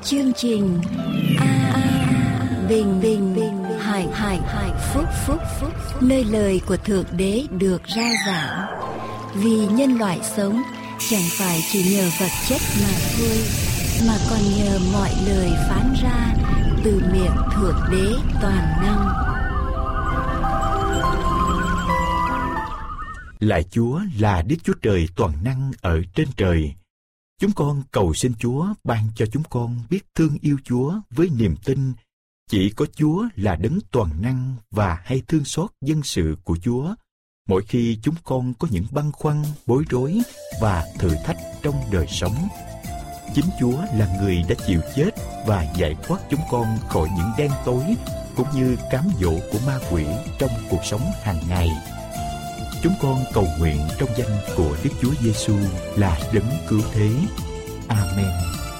Chương trình Bình Bình Hải Phúc, nơi lời của Thượng Đế được rao giảng. Vì nhân loại sống chẳng phải chỉ nhờ vật chất mà thôi, mà còn nhờ mọi lời phán ra từ miệng Thượng Đế toàn năng. Lạy Chúa là Đức Chúa Trời toàn năng ở trên trời. Chúng con cầu xin Chúa ban cho chúng con biết thương yêu Chúa với niềm tin chỉ có Chúa là đấng toàn năng và hay thương xót dân sự của Chúa mỗi khi chúng con có những băn khoăn, bối rối và thử thách trong đời sống. Chính Chúa là người đã chịu chết và giải thoát chúng con khỏi những đen tối cũng như cám dỗ của ma quỷ trong cuộc sống hàng ngày. Chúng con cầu nguyện trong danh của Đức Chúa Giêsu là đấng cứu thế. Amen.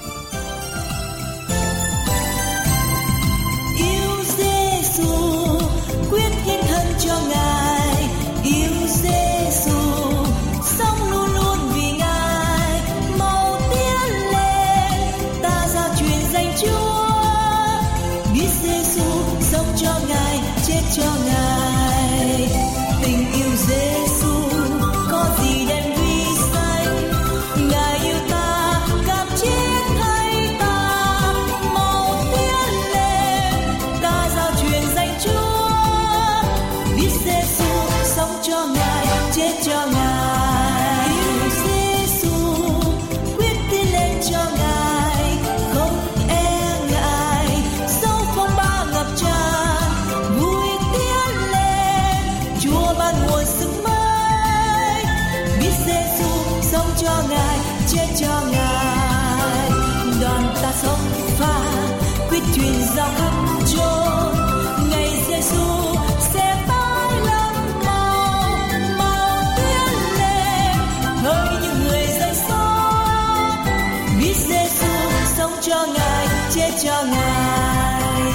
Yêu Giêsu, quyết hiến thân cho Ngài. Yêu Giêsu, sống luôn luôn vì Ngài. Mau tiến lên, ta giao truyền danh Chúa. Biết Giêsu sống cho Ngài, chết cho Ngài. Tình yêu Giêsu có gì đem vi sanh. Ngài yêu ta, cam chết thay ta. Mau tiến lên, ta giao truyền danh Chúa. Biết Giêsu sống cho Ngài, chết cho Ngài. Yêu Giêsu, quyết tiến lên cho Ngài, không e ngại. Dẫu phong ba ngập tràn, vui tiến lên. Chúa ban nguồn sức mới. Biết Giêsu sống cho Ngài, chết cho Ngài. Đoàn ta sống pha, quyết truyền giao khắp chốn. Ngày Giêsu sẽ tới lâm màu. Mau tiến lên, hỡi những người dậy sớm. Biết Giêsu sống cho Ngài, chết cho Ngài.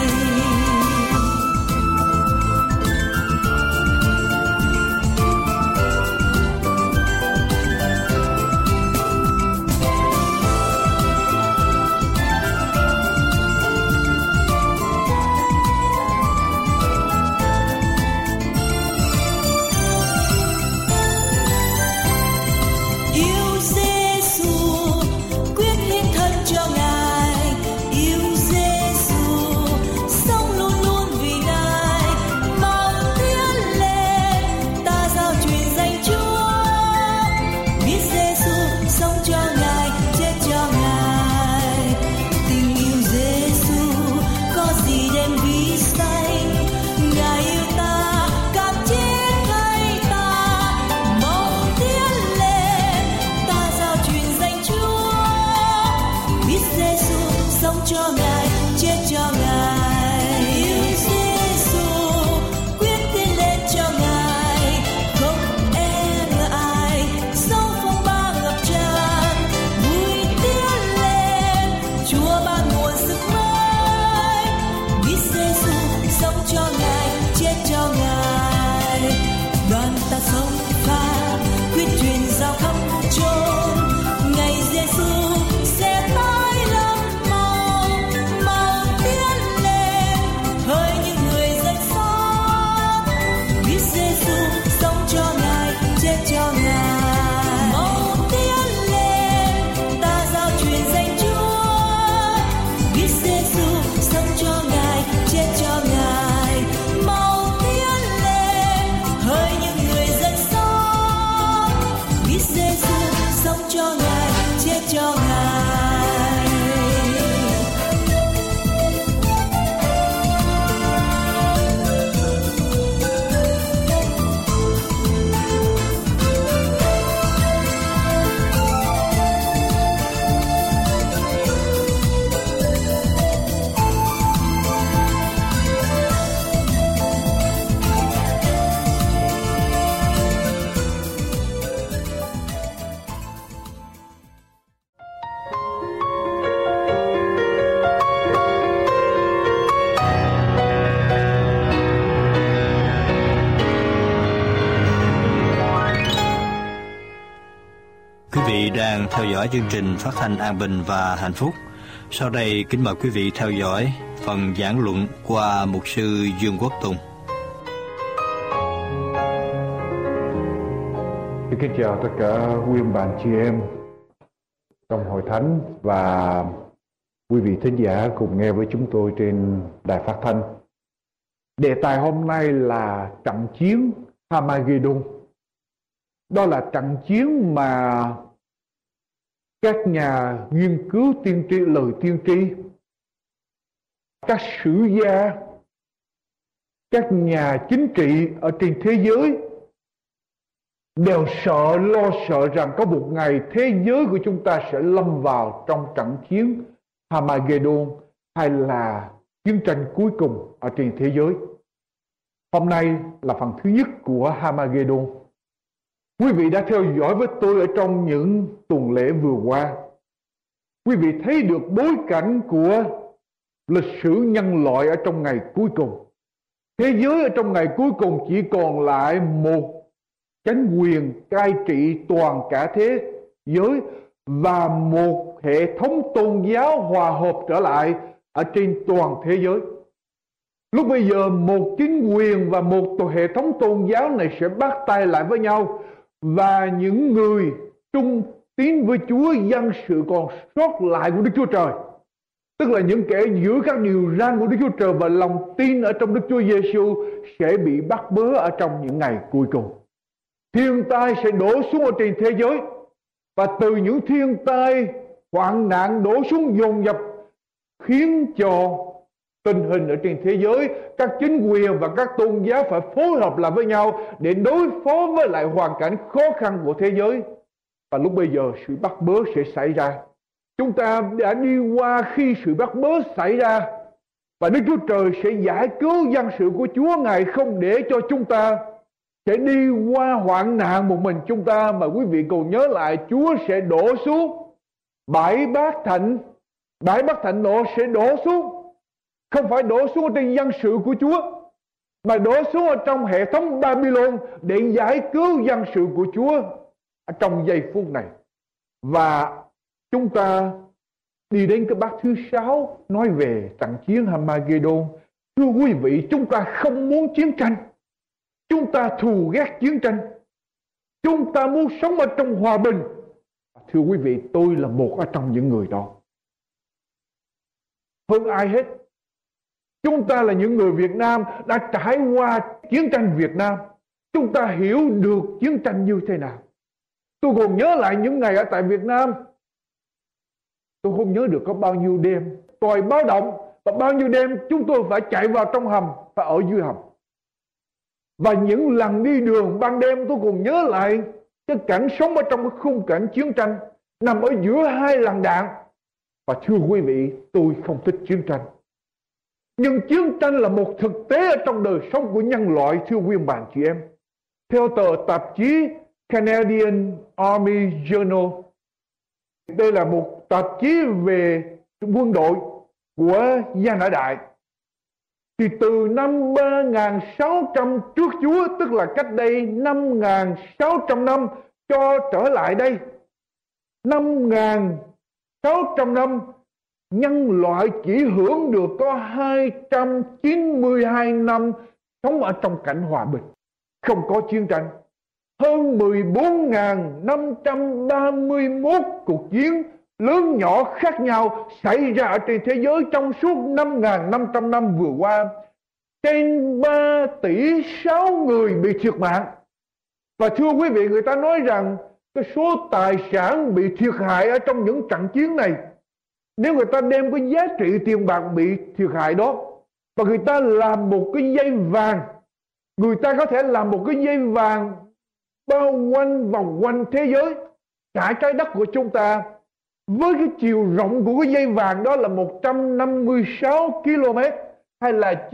Yêu Giêsu, quyết hiến thân cho Ngài. Yêu Giêsu, sống luôn luôn vì Ngài. Mau tiến lên, ta giao truyền danh Chúa. Biết Giêsu sống cho Ngài, chết cho Ngài. Tình yêu Giêsu có gì đem vi sanh. Ngài yêu ta, cam chết thay ta. Mau tiến lên, ta giao truyền danh Chúa. Biết Giêsu sống cho Ngài, chết cho Ngài. Yêu Giêsu, quyết tiến lên cho Ngài, không e ngại. Dẫu phong ba ngập tràn, vui tiến lên. Chúa ban nguồn sức mới. Biết Giêsu sống cho Ngài, chết cho Ngài. Đoàn ta sống pha, quyết truyền giao khắp chốn. Ngày Giêsu sẽ tới lâm màu. Mau tiến lên, hỡi những người dậy sớm. Biết Giêsu sống cho Ngài, chết cho Ngài. Mau tiến lên, ta giao truyền danh Chúa. Biết Giêsu sống cho Ngài, chết cho Ngài. Mau tiến lên, hỡi những người dậy sớm. Biết Giêsu sống cho Ngài, chết cho Ngài. Quý vị đang theo dõi chương trình phát thanh An Bình và Hạnh Phúc. Sau đây kính mời quý vị theo dõi phần giảng luận qua mục sư Dương Quốc Tùng. Kính chào tất cả quý ông bạn chị em trong hội thánh và quý vị thính giả cùng nghe với chúng tôi trên đài phát thanh. Đề tài hôm nay là trận chiến Harmageddon. Đó là trận chiến mà các nhà nghiên cứu tiên tri, lời tiên tri, các sử gia, các nhà chính trị ở trên thế giới đều lo sợ rằng có một ngày thế giới của chúng ta sẽ lâm vào trong trận chiến Harmageddon, hay là chiến tranh cuối cùng ở trên thế giới. Hôm nay là phần thứ nhất của Harmageddon. Quý vị đã theo dõi với tôi ở trong những tuần lễ vừa qua. Quý vị thấy được bối cảnh của lịch sử nhân loại ở trong ngày cuối cùng. Thế giới ở trong ngày cuối cùng chỉ còn lại một chánh quyền cai trị toàn cả thế giới và một hệ thống tôn giáo hòa hợp trở lại ở trên toàn thế giới. Lúc bây giờ một chính quyền và một hệ thống tôn giáo này sẽ bắt tay lại với nhau, và những người trung tín với Chúa, dân sự còn sót lại của Đức Chúa Trời, tức là những kẻ giữ các điều răn của Đức Chúa Trời và lòng tin ở trong Đức Chúa Giêsu, sẽ bị bắt bớ ở trong những ngày cuối cùng. Thiên tai sẽ đổ xuống ở trên thế giới, và từ những thiên tai hoạn nạn đổ xuống dồn dập khiến cho tình hình ở trên thế giới, các chính quyền và các tôn giáo phải phối hợp lại với nhau để đối phó với lại hoàn cảnh khó khăn của thế giới. Và lúc bây giờ sự bắt bớ sẽ xảy ra. Chúng ta đã đi qua khi sự bắt bớ xảy ra, và Đức Chúa Trời sẽ giải cứu dân sự của Chúa. Ngài không để cho chúng ta sẽ đi qua hoạn nạn một mình chúng ta, mà quý vị còn nhớ lại Chúa sẽ đổ xuống bãi bát thạnh nộ sẽ đổ xuống, không phải đổ xuống ở trên dân sự của Chúa, mà đổ xuống ở trong hệ thống Babylon để giải cứu dân sự của Chúa ở trong giây phút này. Và chúng ta đi đến cái bát thứ 6 nói về trận chiến Harmageddon. Thưa quý vị, chúng ta không muốn chiến tranh, chúng ta thù ghét chiến tranh, chúng ta muốn sống ở trong hòa bình. Thưa quý vị, tôi là một ở trong những người đó. Hơn ai hết, chúng ta là những người Việt Nam đã trải qua chiến tranh Việt Nam. Chúng ta hiểu được chiến tranh như thế nào. Tôi còn nhớ lại những ngày ở tại Việt Nam. Tôi không nhớ được có bao nhiêu đêm còi báo động, và bao nhiêu đêm chúng tôi phải chạy vào trong hầm, phải ở dưới hầm. Và những lần đi đường ban đêm, tôi còn nhớ lại cái cảnh sống ở trong cái khung cảnh chiến tranh, nằm ở giữa hai làn đạn. Và thưa quý vị, tôi không thích chiến tranh. Nhưng chiến tranh là một thực tế ở trong đời sống của nhân loại, thưa quý bạn chị em. Theo tờ tạp chí Canadian Army Journal, đây là một tạp chí về quân đội của Gia Nã Đại, thì từ năm 3600 trước Chúa, tức là cách đây 5600 năm cho trở lại đây, 5600 năm, nhân loại chỉ hưởng được có 292 năm sống ở trong cảnh hòa bình, không có chiến tranh. Hơn 14.531 cuộc chiến lớn nhỏ khác nhau xảy ra ở trên thế giới trong suốt 5.500 năm vừa qua. Trên 3 tỷ 6 người bị thiệt mạng. Và thưa quý vị, người ta nói rằng cái số tài sản bị thiệt hại ở trong những trận chiến này, nếu người ta đem cái giá trị tiền bạc bị thiệt hại đó, và người ta làm một cái dây vàng, người ta có thể làm một cái dây vàng bao quanh vòng quanh thế giới, cả trái đất của chúng ta, với cái chiều rộng của cái dây vàng đó là 156 km, hay là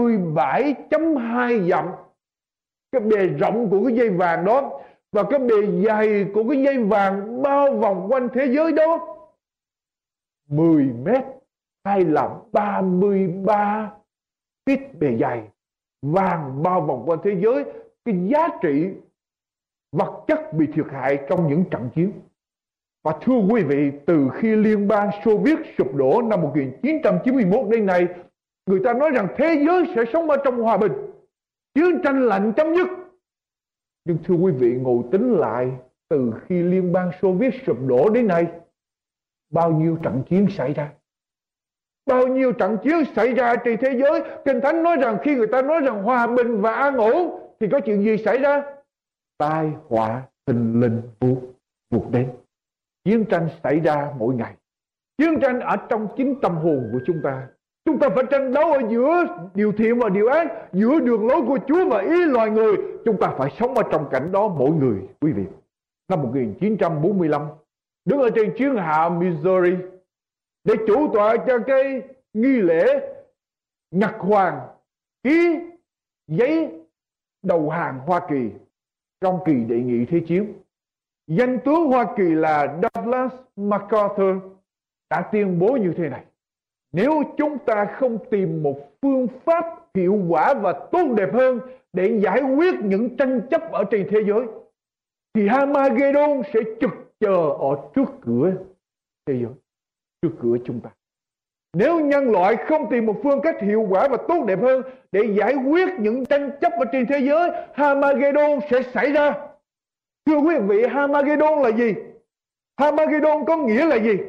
97.2 dặm. Cái bề rộng của cái dây vàng đó, và cái bề dày của cái dây vàng bao vòng quanh thế giới đó 10 mét, hay là 33 feet bề dày, vàng bao vòng quanh thế giới. Cái giá trị vật chất bị thiệt hại trong những trận chiến. Và thưa quý vị, từ khi Liên bang Xô Viết sụp đổ năm 1991 đến nay, người ta nói rằng thế giới sẽ sống ở trong hòa bình, chiến tranh lạnh chấm dứt. Nhưng thưa quý vị, ngồi tính lại, từ khi Liên bang Xô Viết sụp đổ đến nay, bao nhiêu trận chiến xảy ra? Bao nhiêu trận chiến xảy ra trên thế giới? Kinh Thánh nói rằng khi người ta nói rằng hòa bình và an ổn thì có chuyện gì xảy ra? Tai họa thình lình vụt đến. Chiến tranh xảy ra mỗi ngày. Chiến tranh ở trong chính tâm hồn của chúng ta. Chúng ta phải tranh đấu ở giữa điều thiện và điều ác, giữa đường lối của Chúa và ý loài người. Chúng ta phải sống ở trong cảnh đó mỗi người, quý vị. Năm 1945, đứng ở trên chiến hạm Missouri để chủ tọa cho cái nghi lễ nhật hoàng ký giấy đầu hàng Hoa Kỳ trong kỳ đệ nhị thế chiến. Danh tướng Hoa Kỳ là Douglas MacArthur đã tuyên bố như thế này: nếu chúng ta không tìm một phương pháp hiệu quả và tốt đẹp hơn để giải quyết những tranh chấp ở trên thế giới, thì Hamagedon sẽ trực chờ ở trước cửa thế giới, trước cửa chúng ta. Nếu nhân loại không tìm một phương cách hiệu quả và tốt đẹp hơn để giải quyết những tranh chấp ở trên thế giới, Hamagedon sẽ xảy ra. Thưa quý vị, Hamagedon là gì? Hamagedon có nghĩa là gì?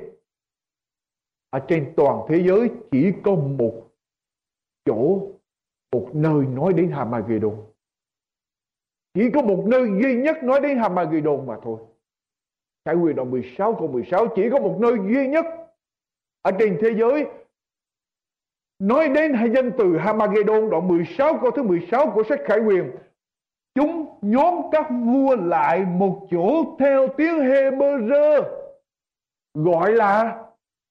Ở trên toàn thế giới chỉ có một chỗ, một nơi nói đến Hamagedon. Chỉ có một nơi duy nhất nói đến Hamagedon mà thôi. Khải Huyền đoạn 16 câu 16, chỉ có một nơi duy nhất ở trên thế giới nói đến danh từ Hamagedon. Đoạn 16 câu thứ 16 của sách Khải Huyền: chúng nhóm các vua lại một chỗ theo tiếng Hebrew gọi là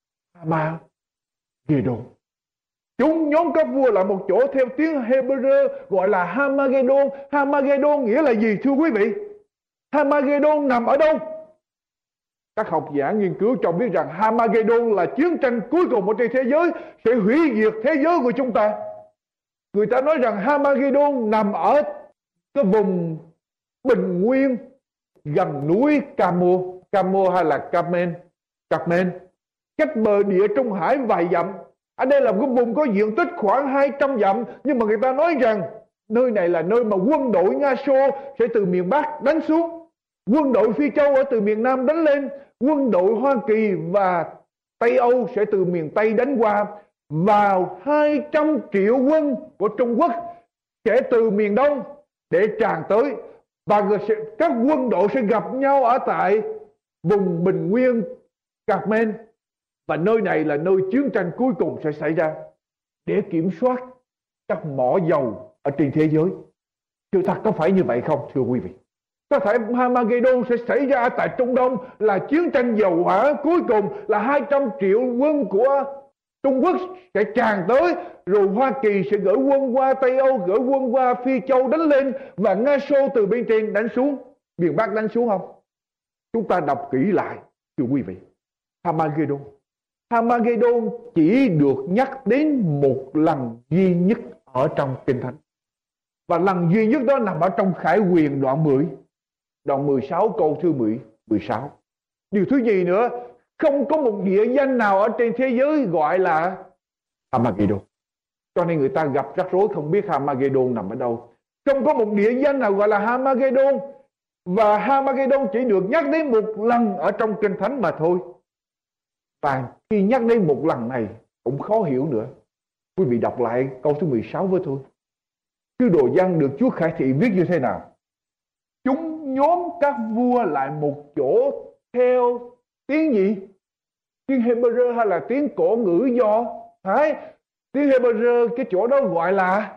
Hamagedon. Chúng nhóm các vua lại một chỗ theo tiếng Hebrew gọi là Hamagedon. Hamagedon nghĩa là gì thưa quý vị? Hamagedon nằm ở đâu? Các học giả nghiên cứu cho biết rằng Hamagedon là chiến tranh cuối cùng ở trên thế giới, sẽ hủy diệt thế giới của chúng ta. Người ta nói rằng Hamagedon nằm ở cái vùng bình nguyên gần núi Camo hay là Carmen, cách bờ địa Trung Hải vài dặm. Ở đây là một cái vùng có diện tích khoảng 200 dặm, nhưng mà người ta nói rằng nơi này là nơi mà quân đội Nga Xô sẽ từ miền Bắc đánh xuống, quân đội Phi Châu ở từ miền Nam đánh lên, quân đội Hoa Kỳ và Tây Âu sẽ từ miền Tây đánh qua, vào 200 triệu quân của Trung Quốc sẽ từ miền Đông để tràn tới, và các quân đội sẽ gặp nhau ở tại vùng bình nguyên Carmen. Và nơi này là nơi chiến tranh cuối cùng sẽ xảy ra để kiểm soát các mỏ dầu ở trên thế giới. Sự thật có phải như vậy không thưa quý vị? Có thể Hamagedon sẽ xảy ra tại Trung Đông, là chiến tranh dầu hỏa cuối cùng, là 200 triệu quân của Trung Quốc sẽ tràn tới, rồi Hoa Kỳ sẽ gửi quân qua Tây Âu, gửi quân qua Phi Châu đánh lên, và Nga Xô từ bên trên đánh xuống, miền Bắc đánh xuống không? Chúng ta đọc kỹ lại thưa quý vị. Hamagedon chỉ được nhắc đến một lần duy nhất ở trong Kinh Thánh. Và lần duy nhất đó nằm ở trong Khải Huyền đoạn 10, đoạn 16 câu thứ 16. Điều thứ gì nữa? Không có một địa danh nào ở trên thế giới gọi là Hamagedon. Cho nên người ta gặp rắc rối không biết Hamagedon nằm ở đâu. Không có một địa danh nào gọi là Hamagedon. Và Hamagedon chỉ được nhắc đến một lần ở trong Kinh Thánh mà thôi. Và khi nhắc đến một lần này cũng khó hiểu nữa. Quý vị đọc lại câu thứ 16 với tôi. Sứ đồ Giăng được Chúa Khải Thị viết như thế nào? Chúng nhóm các vua lại một chỗ theo tiếng gì? Tiếng Hebrew hay là tiếng cổ ngữ Do Thái? Tiếng Hebrew cái chỗ đó gọi là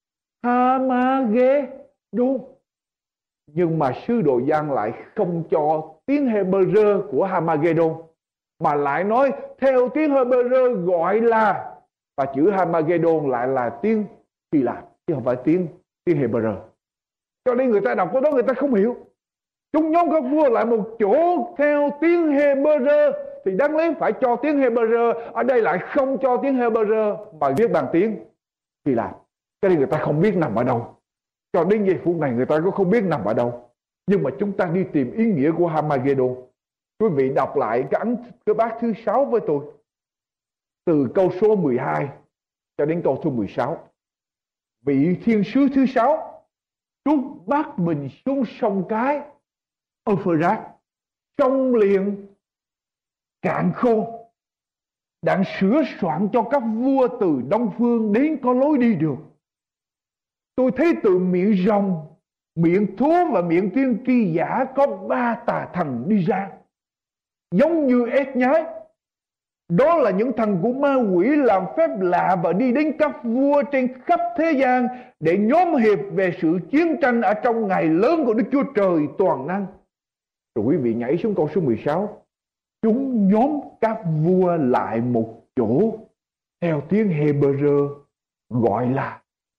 Hamagedon. Nhưng mà sứ đồ Giăng lại không cho tiếng Hebrew của Hamagedon, mà lại nói theo tiếng Hebrew gọi là, và chữ Hamagedon lại là tiếng Hy Lạp chứ không phải tiếng Hebrew. Cho nên người ta đọc cái đó người ta không hiểu. Chúng nhóm các vua lại một chỗ theo tiếng Hebrew thì đáng lý phải cho tiếng Hebrew, ở đây lại không cho tiếng Hebrew mà viết bằng tiếng Hy Lạp. Cho nên người ta không biết nằm ở đâu. Cho đến giây phút này người ta cũng không biết nằm ở đâu. Nhưng mà chúng ta đi tìm ý nghĩa của Hamagedon. Quý vị đọc lại cái bát thứ 6 với tôi. Từ câu số 12 cho đến câu số 16. Vị thiên sứ thứ 6 trút bát mình xuống sông Cái Euphrates, sông liền cạn khô, đặng sửa soạn cho các vua từ đông phương đến có lối đi được. Tôi thấy từ miệng rồng, miệng thú và miệng tiên tri giả có 3 tà thần đi ra, giống như ếch nhái. Đó là những thần của ma quỷ làm phép lạ và đi đến các vua trên khắp thế gian để nhóm hiệp về sự chiến tranh ở trong ngày lớn của Đức Chúa Trời toàn năng. Rồi quý vị nhảy xuống câu số 16. Chúng nhóm các vua lại một chỗ, theo tiếng Hebrew gọi là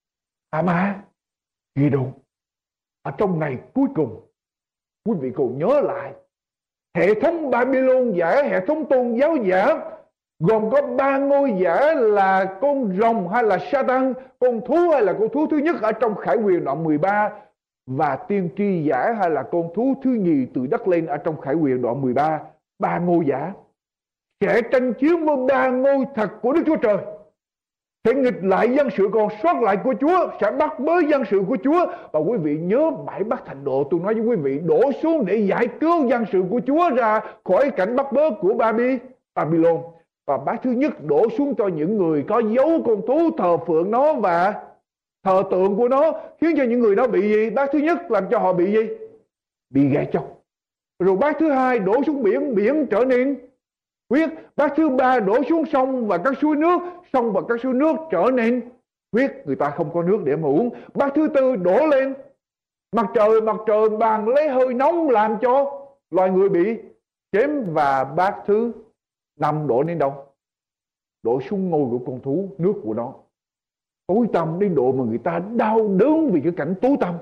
Armageddon. Ở trong ngày cuối cùng, quý vị còn nhớ lại hệ thống Babylon giả, hệ thống tôn giáo giả, gồm có 3 ngôi giả là con rồng hay là Satan, con thú hay là con thú thứ nhất ở trong Khải Huyền đoạn 13, và tiên tri giả hay là con thú thứ nhì từ đất lên ở trong Khải Huyền đoạn 13. 3 ngôi giả sẽ tranh chiến với 3 ngôi thật của Đức Chúa Trời, sẽ nghịch lại dân sự còn sót lại của Chúa, sẽ bắt bớ dân sự của Chúa. Và quý vị nhớ bãi Bắc Thành Độ, tôi nói với quý vị, đổ xuống để giải cứu dân sự của Chúa ra khỏi cảnh bắt bớ của Babylon. Và bát thứ nhất đổ xuống cho những người có dấu con thú, thờ phượng nó và thờ tượng của nó, khiến cho những người đó bị gì? Bát thứ nhất làm cho họ bị gì? Bị ghẻ chọc. Rồi bát thứ hai đổ xuống biển, biển trở nên huyết. Bát thứ ba đổ xuống sông và các suối nước, sông và các suối nước trở nên huyết, người ta không có nước để mà uống. Bát thứ tư đổ lên mặt trời bàn lấy hơi nóng làm cho loài người bị chém. Và bát thứ năm đổ đến đâu? Đổ xuống ngôi của con thú, nước của nó tối tăm đến độ mà người ta đau đớn vì cái cảnh tối tăm.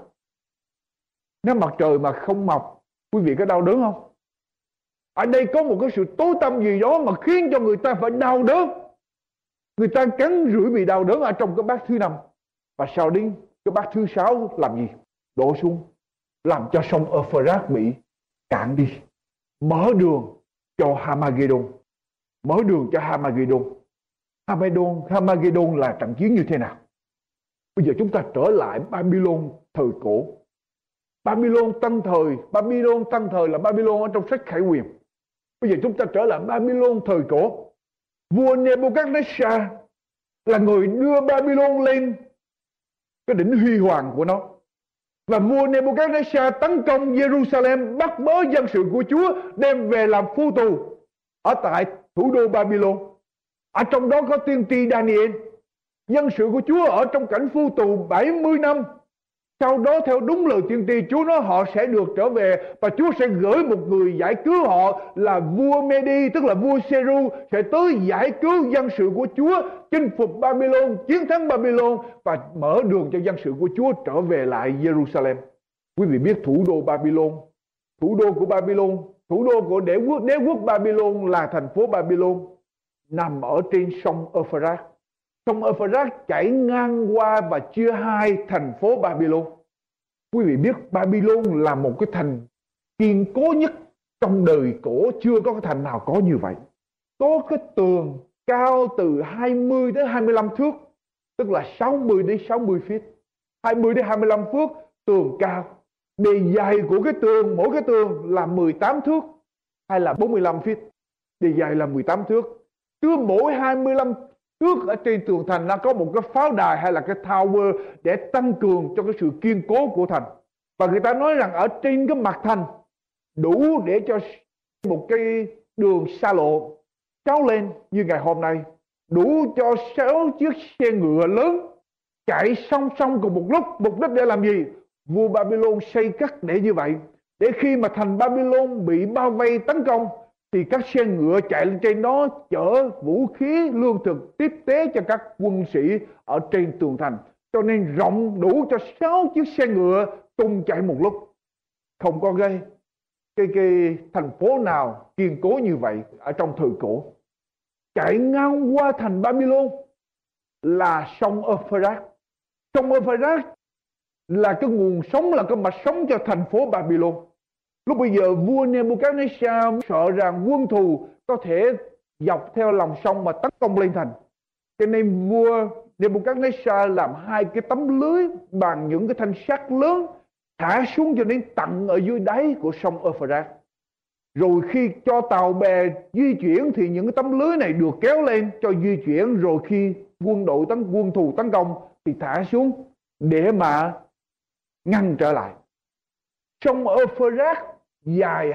Nếu mặt trời mà không mọc, quý vị có đau đớn không? Ở đây có một cái sự tối tăm gì đó mà khiến cho người ta phải đau đớn. Người ta cắn rưỡi vì đau đớn ở trong cái bát thứ 5. Và sau đến cái bát thứ 6 làm gì? Đổ xuống, làm cho sông Euphrates bị cạn đi, mở đường cho Armageddon. Mở đường cho Armageddon. Armageddon là trận chiến như thế nào? Bây giờ chúng ta trở lại Babylon thời cổ. Babylon tân thời là Babylon ở trong sách Khải Huyền. Bây giờ chúng ta trở lại Babylon thời cổ. Vua Nebuchadnezzar là người đưa Babylon lên cái đỉnh huy hoàng của nó. Và vua Nebuchadnezzar tấn công Jerusalem, bắt bớ dân sự của Chúa, đem về làm phu tù ở tại thủ đô Babylon. Ở trong đó có tiên tri Daniel. Dân sự của Chúa ở trong cảnh phu tù 70 năm. Sau đó theo đúng lời tiên tri Chúa nói họ sẽ được trở về, và Chúa sẽ gửi một người giải cứu họ là vua Medi, tức là vua Seru, sẽ tới giải cứu dân sự của Chúa, chinh phục Babylon, chiến thắng Babylon và mở đường cho dân sự của Chúa trở về lại Jerusalem. Quý vị biết thủ đô Babylon, thủ đô của Babylon, thủ đô của đế quốc Babylon là thành phố Babylon, nằm ở trên sông Euphrates. Sông Euphrates chảy ngang qua và chia hai thành phố Babylon. Quý vị biết Babylon là một cái thành kiên cố nhất trong đời cổ, chưa có cái thành nào có như vậy. Có cái tường cao từ 20 đến 25 thước, tức là 60 đến 60 feet. 20 đến 25 thước tường cao. Bề dày của cái tường, mỗi cái tường là 18 thước hay là 45 feet. Bề dày là 18 thước. Cứ mỗi 25 thước ở trên tường thành nó có một cái pháo đài hay là cái tower để tăng cường cho cái sự kiên cố của thành. Và người ta nói rằng ở trên cái mặt thành đủ để cho một cái đường xa lộ kéo lên như ngày hôm nay, đủ cho 6 chiếc xe ngựa lớn chạy song song cùng một lúc. Mục đích để làm gì? Vua Babylon xây cất để như vậy, để khi mà thành Babylon bị bao vây tấn công thì các xe ngựa chạy lên trên đó chở vũ khí, lương thực tiếp tế cho các quân sĩ ở trên tường thành. Cho nên rộng đủ cho 6 chiếc xe ngựa cùng chạy một lúc. Không có cái thành phố nào kiên cố như vậy ở trong thời cổ. Chạy ngang qua thành Babylon là sông Euphrates. Sông Euphrates là cái nguồn sống, là cái mạch sống cho thành phố Babylon. Lúc bây giờ vua Nebuchadnezzar sợ rằng quân thù có thể dọc theo lòng sông mà tấn công lên thành. Cho nên vua Nebuchadnezzar làm 2 cái tấm lưới bằng những cái thanh sắt lớn thả xuống cho đến tận ở dưới đáy của sông Euphrates. Rồi khi cho tàu bè di chuyển thì những cái tấm lưới này được kéo lên cho di chuyển, rồi khi quân thù tấn công thì thả xuống để mà ngăn trở lại. Sông Euphrates dài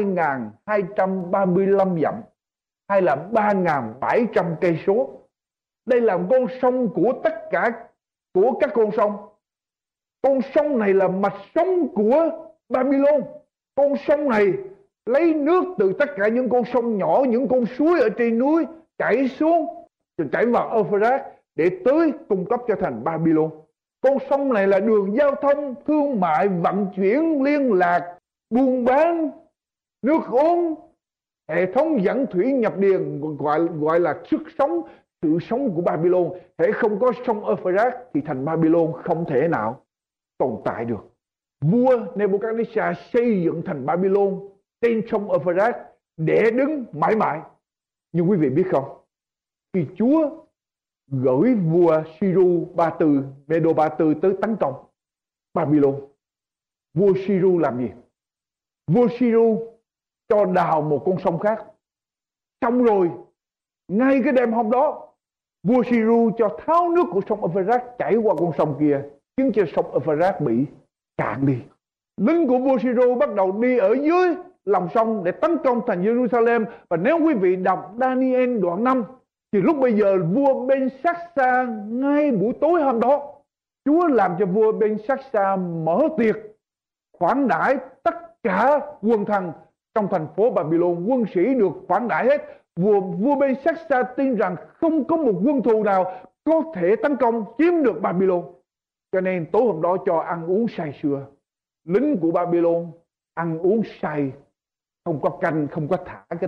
2.235 dặm hay là 3.700 cây số. Đây là con sông của tất cả của các con sông. Con sông này là mạch sống của Babylon. Con sông này lấy nước từ tất cả những con sông nhỏ, những con suối ở trên núi chảy xuống, rồi chảy vào Euphrates để tới cung cấp cho thành Babylon. Con sông này là đường giao thông, thương mại, vận chuyển, liên lạc, buôn bán, nước uống, hệ thống dẫn thủy nhập điền, gọi là sức sống, sự sống của Babylon. Hễ không có sông Euphrates thì thành Babylon không thể nào tồn tại được. Vua Nebuchadnezzar xây dựng thành Babylon trên sông Euphrates để đứng mãi mãi. Nhưng quý vị biết không, khi Chúa gửi vua Siru Ba Tư, Medo Ba Tư tới tấn công Babylon, vua Siru làm gì? Vua Siru cho đào một con sông khác. Xong rồi, ngay cái đêm hôm đó, vua Siru cho tháo nước của sông Euphrates chảy qua con sông kia, khiến cho sông Euphrates bị cạn đi. Lính của vua Siru bắt đầu đi ở dưới lòng sông để tấn công thành Jerusalem. Và nếu quý vị đọc Daniel đoạn 5 thì lúc bây giờ vua Ben-Saxa ngay buổi tối hôm đó, Chúa làm cho vua Ben-Saxa mở tiệc khoản đãi tất cả quân thần trong thành phố Babylon. Quân sĩ được khoản đãi hết. Vua Ben-Saxa tin rằng không có một quân thù nào có thể tấn công chiếm được Babylon. Cho nên tối hôm đó cho ăn uống say sưa. Lính của Babylon ăn uống say, không có canh, không có thả cái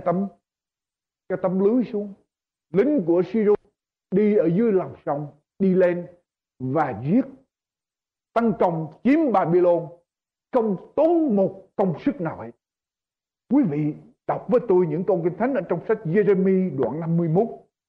tấm lưới xuống. Lính của Siru đi ở dưới lòng sông, đi lên và giết, tấn công chiếm Babylon, không tốn một công sức nào hết. Quý vị đọc với tôi những câu kinh thánh ở trong sách Giê-rê-mi đoạn 51.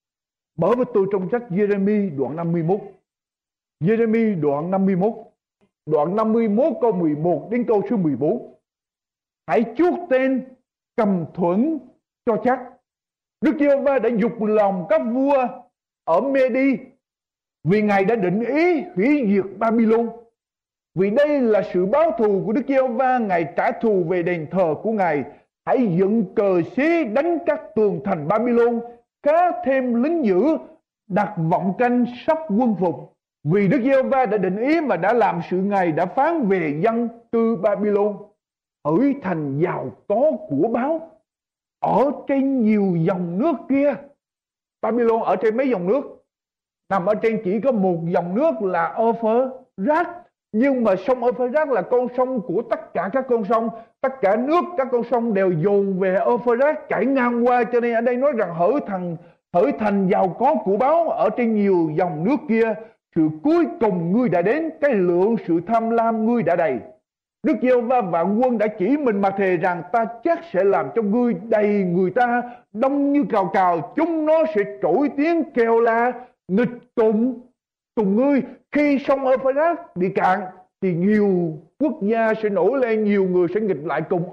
Mở với tôi trong sách Giê-rê-mi đoạn 51. Giê-rê-mi đoạn 51. Đoạn 51 câu 11 đến câu số 14. Hãy chuốt tên cầm thuẫn cho chắc. Đức Giê-hô-va đã dục lòng các vua ở Mê-đi, vì Ngài đã định ý hủy diệt Babylon. Vì đây là sự báo thù của Đức Giê-hô-va, Ngài trả thù về đền thờ của Ngài. Hãy dựng cờ xí đánh các tường thành Babylon, khá thêm lính giữ, đặt vọng canh sắp quân phục. Vì Đức Giê-hô-va đã định ý và đã làm sự Ngài đã phán về dân cư Babylon. Hỡi thành giàu có của báu, ở trên nhiều dòng nước kia. Babylon ở trên mấy dòng nước? Nằm ở trên chỉ có một dòng nước là Euphrates. Nhưng mà sông Euphrates là con sông của tất cả các con sông. Tất cả nước các con sông đều dồn về Euphrates chảy ngang qua. Cho nên ở đây nói rằng hỡi thành giàu có của báu, ở trên nhiều dòng nước kia. Sự cuối cùng ngươi đã đến, cái lượng sự tham lam ngươi đã đầy. Đức Giê-hô-va vạn quân đã chỉ mình mà thề rằng ta chắc sẽ làm cho ngươi đầy người ta, đông như cào cào. Chúng nó sẽ trỗi tiếng kêu la nghịch cùng ngươi. Khi sông Euphrates bị cạn thì nhiều quốc gia sẽ nổi lên, nhiều người sẽ nghịch lại cùng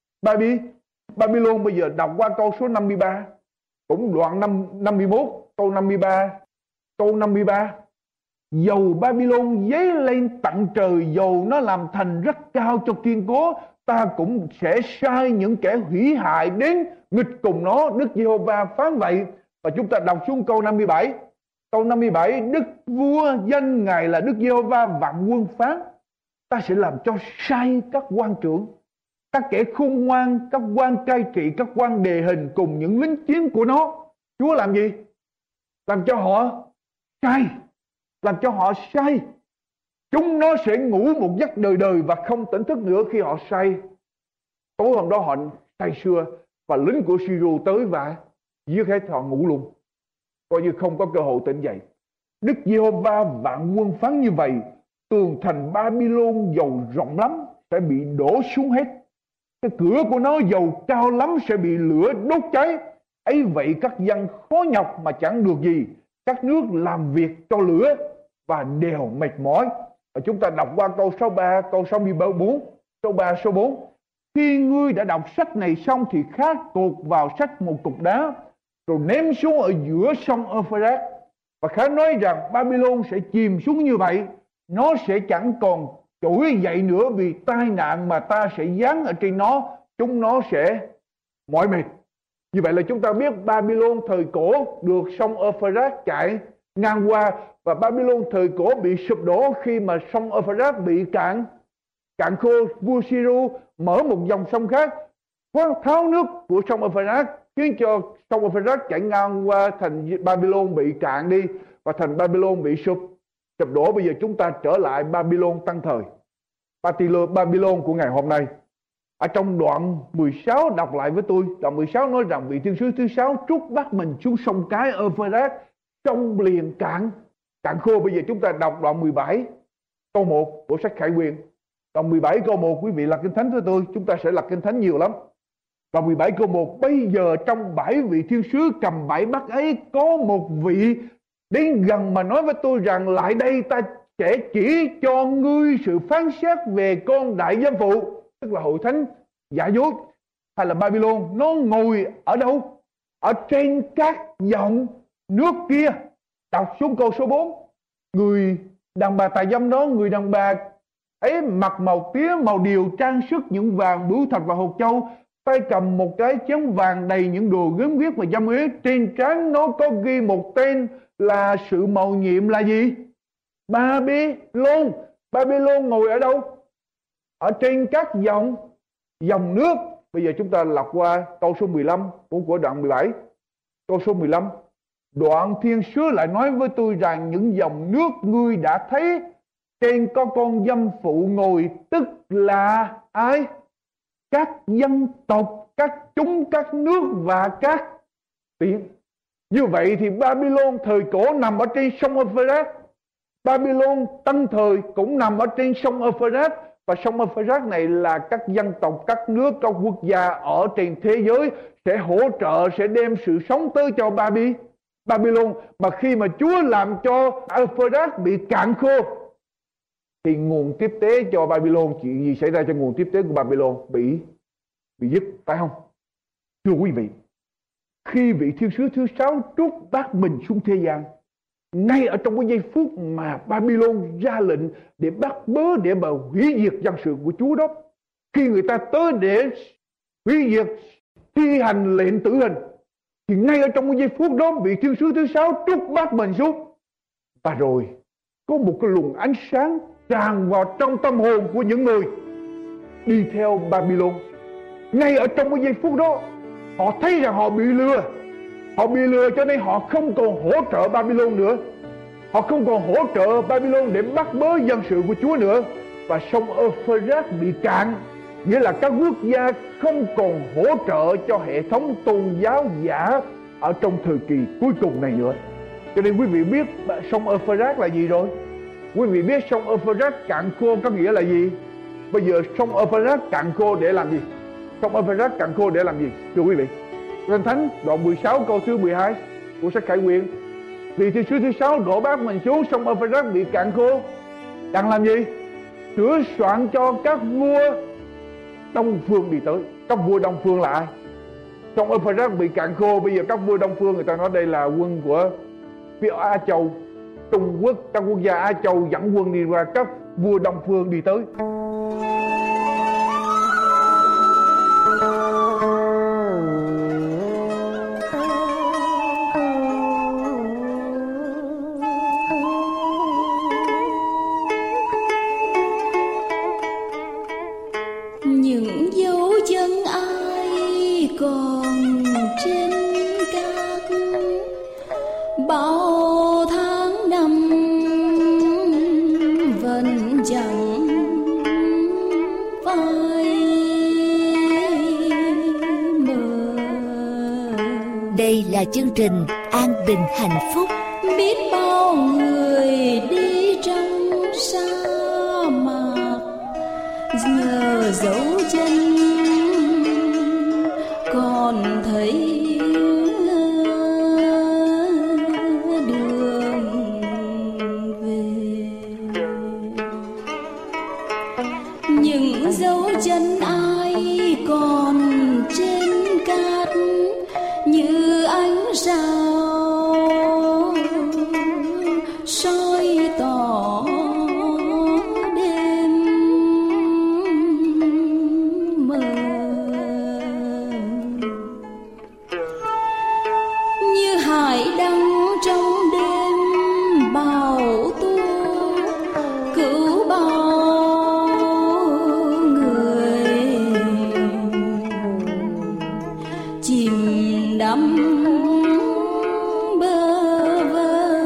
Babylon. Bây giờ đọc qua câu số 53, cũng đoạn 51, câu 53. Câu 53: Dầu Babylon dấy lên tận trời, dầu nó làm thành rất cao cho kiên cố, ta cũng sẽ sai những kẻ hủy hại đến nghịch cùng nó. Đức Giê-hô-va phán vậy. Và chúng ta đọc xuống câu 57. Câu 57: Đức vua danh Ngài là Đức Giê-hô-va vạn quân phán, ta sẽ làm cho sai các quan trưởng, các kẻ khôn ngoan, các quan cai trị, các quan đề hình cùng những lính chiến của nó. Chúa làm gì? Làm cho họ sai. Làm cho họ say. Chúng nó sẽ ngủ một giấc đời đời và không tỉnh thức nữa khi họ say. Tối hôm đó họ say sưa và lính của Siru tới và giết hết họ, ngủ luôn, coi như không có cơ hội tỉnh dậy. Đức Giê-hô-va vạn quân phán như vậy: tường thành Babylon dầu rộng lắm sẽ bị đổ xuống hết, cái cửa của nó dầu cao lắm sẽ bị lửa đốt cháy. Ấy vậy các dân khó nhọc mà chẳng được gì, các nước làm việc cho lửa và đều mệt mỏi. Và chúng ta đọc qua câu 63, câu 64, câu 3, số 4. Khi ngươi đã đọc sách này xong thì khá cột vào sách một cục đá, rồi ném xuống ở giữa sông Euphrates. Và khá nói rằng Babylon sẽ chìm xuống như vậy, nó sẽ chẳng còn trỗi dậy nữa vì tai nạn mà ta sẽ giáng ở trên nó, chúng nó sẽ mỏi mệt. Như vậy là chúng ta biết Babylon thời cổ được sông Euphrates chảy ngang qua, và Babylon thời cổ bị sụp đổ khi mà sông Euphrates bị cạn khô. Vua Syria mở một dòng sông khác, tháo nước của sông Euphrates, khiến cho sông Euphrates chảy ngang qua thành Babylon bị cạn đi, và thành Babylon bị sụp đổ. Bây giờ chúng ta trở lại Babylon tăng thời, Babylon của ngày hôm nay. Ở trong đoạn 16 đọc lại với tôi, đoạn 16 nói rằng vị thiên sứ thứ 6 trút bắt mình xuống sông cái Euphrates, sông liền cạn khô. Bây giờ chúng ta đọc đoạn 17 câu 1 của sách Khải Huyền. Đoạn 17 câu 1, quý vị lật kinh thánh với tôi, chúng ta sẽ lật kinh thánh nhiều lắm. Đoạn 17 câu 1, bây giờ trong 7 vị thiên sứ cầm 7 bát ấy có một vị đến gần mà nói với tôi rằng, lại đây, ta sẽ chỉ cho ngươi sự phán xét về con đại giám phụ, tức là hội thánh giả dối hay là Babylon. Nó ngồi ở đâu? Ở trên các dòng nước kia. Đọc xuống câu số 4. Người đàn bà tà dâm đó, người đàn bà ấy mặc màu tía, màu điều, trang sức những vàng, bửu thạch và hột châu, tay cầm một cái chén vàng đầy những đồ gớm ghiếc và dâm uế. Trên trán nó có ghi một tên là sự mầu nhiệm là gì? Babylon. Babylon ngồi ở đâu? Ở trên các dòng nước. Bây giờ chúng ta lật qua câu số 15 của đoạn 17. Câu số 15. Đoạn thiên sứ lại nói với tôi rằng, những dòng nước ngươi đã thấy, trên có con dâm phụ ngồi, tức là ai? Các dân tộc, các chúng, các nước và các tiếng. Như vậy thì Babylon thời cổ nằm ở trên sông Euphrates, Babylon tân thời cũng nằm ở trên sông Euphrates. Và sông Euphrates này là các dân tộc, các nước, các quốc gia ở trên thế giới sẽ hỗ trợ, sẽ đem sự sống tới cho Babylon. Mà khi mà Chúa làm cho Euphrates bị cạn khô, thì nguồn tiếp tế cho Babylon, chuyện gì xảy ra cho nguồn tiếp tế của Babylon? Bị dứt, phải không? Thưa quý vị, khi vị thiên sứ thứ 6 trút bát mình xuống thế gian, ngay ở trong cái giây phút mà Babylon ra lệnh để bắt bớ, để mà hủy diệt dân sự của Chúa đó, khi người ta tới để hủy diệt, thi hành lệnh tử hình, thì ngay ở trong cái giây phút đó vị thiên sứ thứ 6 trút bát mình xuống, và rồi có một cái luồng ánh sáng tràn vào trong tâm hồn của những người đi theo Babylon. Ngay ở trong cái giây phút đó, họ thấy rằng họ bị lừa. Họ bị lừa cho nên họ không còn hỗ trợ Babylon nữa. Họ không còn hỗ trợ Babylon để bắt bớ dân sự của Chúa nữa. Và sông Euphrates bị cạn, nghĩa là các quốc gia không còn hỗ trợ cho hệ thống tôn giáo giả ở trong thời kỳ cuối cùng này nữa. Cho nên quý vị biết sông Euphrates là gì rồi? Quý vị biết sông Euphrates cạn khô có nghĩa là gì? Bây giờ sông Euphrates cạn khô để làm gì? Sông Euphrates cạn khô để làm gì? Thưa quý vị, Kinh Thánh đoạn 16 câu thứ 12 của sách Khải Huyền. Vì thiên sứ thứ 6 đổ bát mình xuống sông Euphrates bị cạn khô, đang làm gì? Sửa soạn cho các vua Đông Phương đi tới. Các vua Đông Phương là ai? Sông Euphrates bị cạn khô, bây giờ các vua Đông Phương, người ta nói đây là quân của phía Á Châu, Trung Quốc, các quốc gia Á Châu dẫn quân đi ra, các vua Đông Phương đi tới. Những dấu chân ai còn trên các bao tháng năm vẫn chẳng phai mờ. Đây là chương trình An Bình Hạnh Phúc. Biết bao người đi trong sa mạc, nhờ dấu chân dấu chân ai còn trên cát như ánh sao soi tỏ đêm mờ, như hải đăng trong đêm bão tố cứu bao người chìm đắm bơ vơ.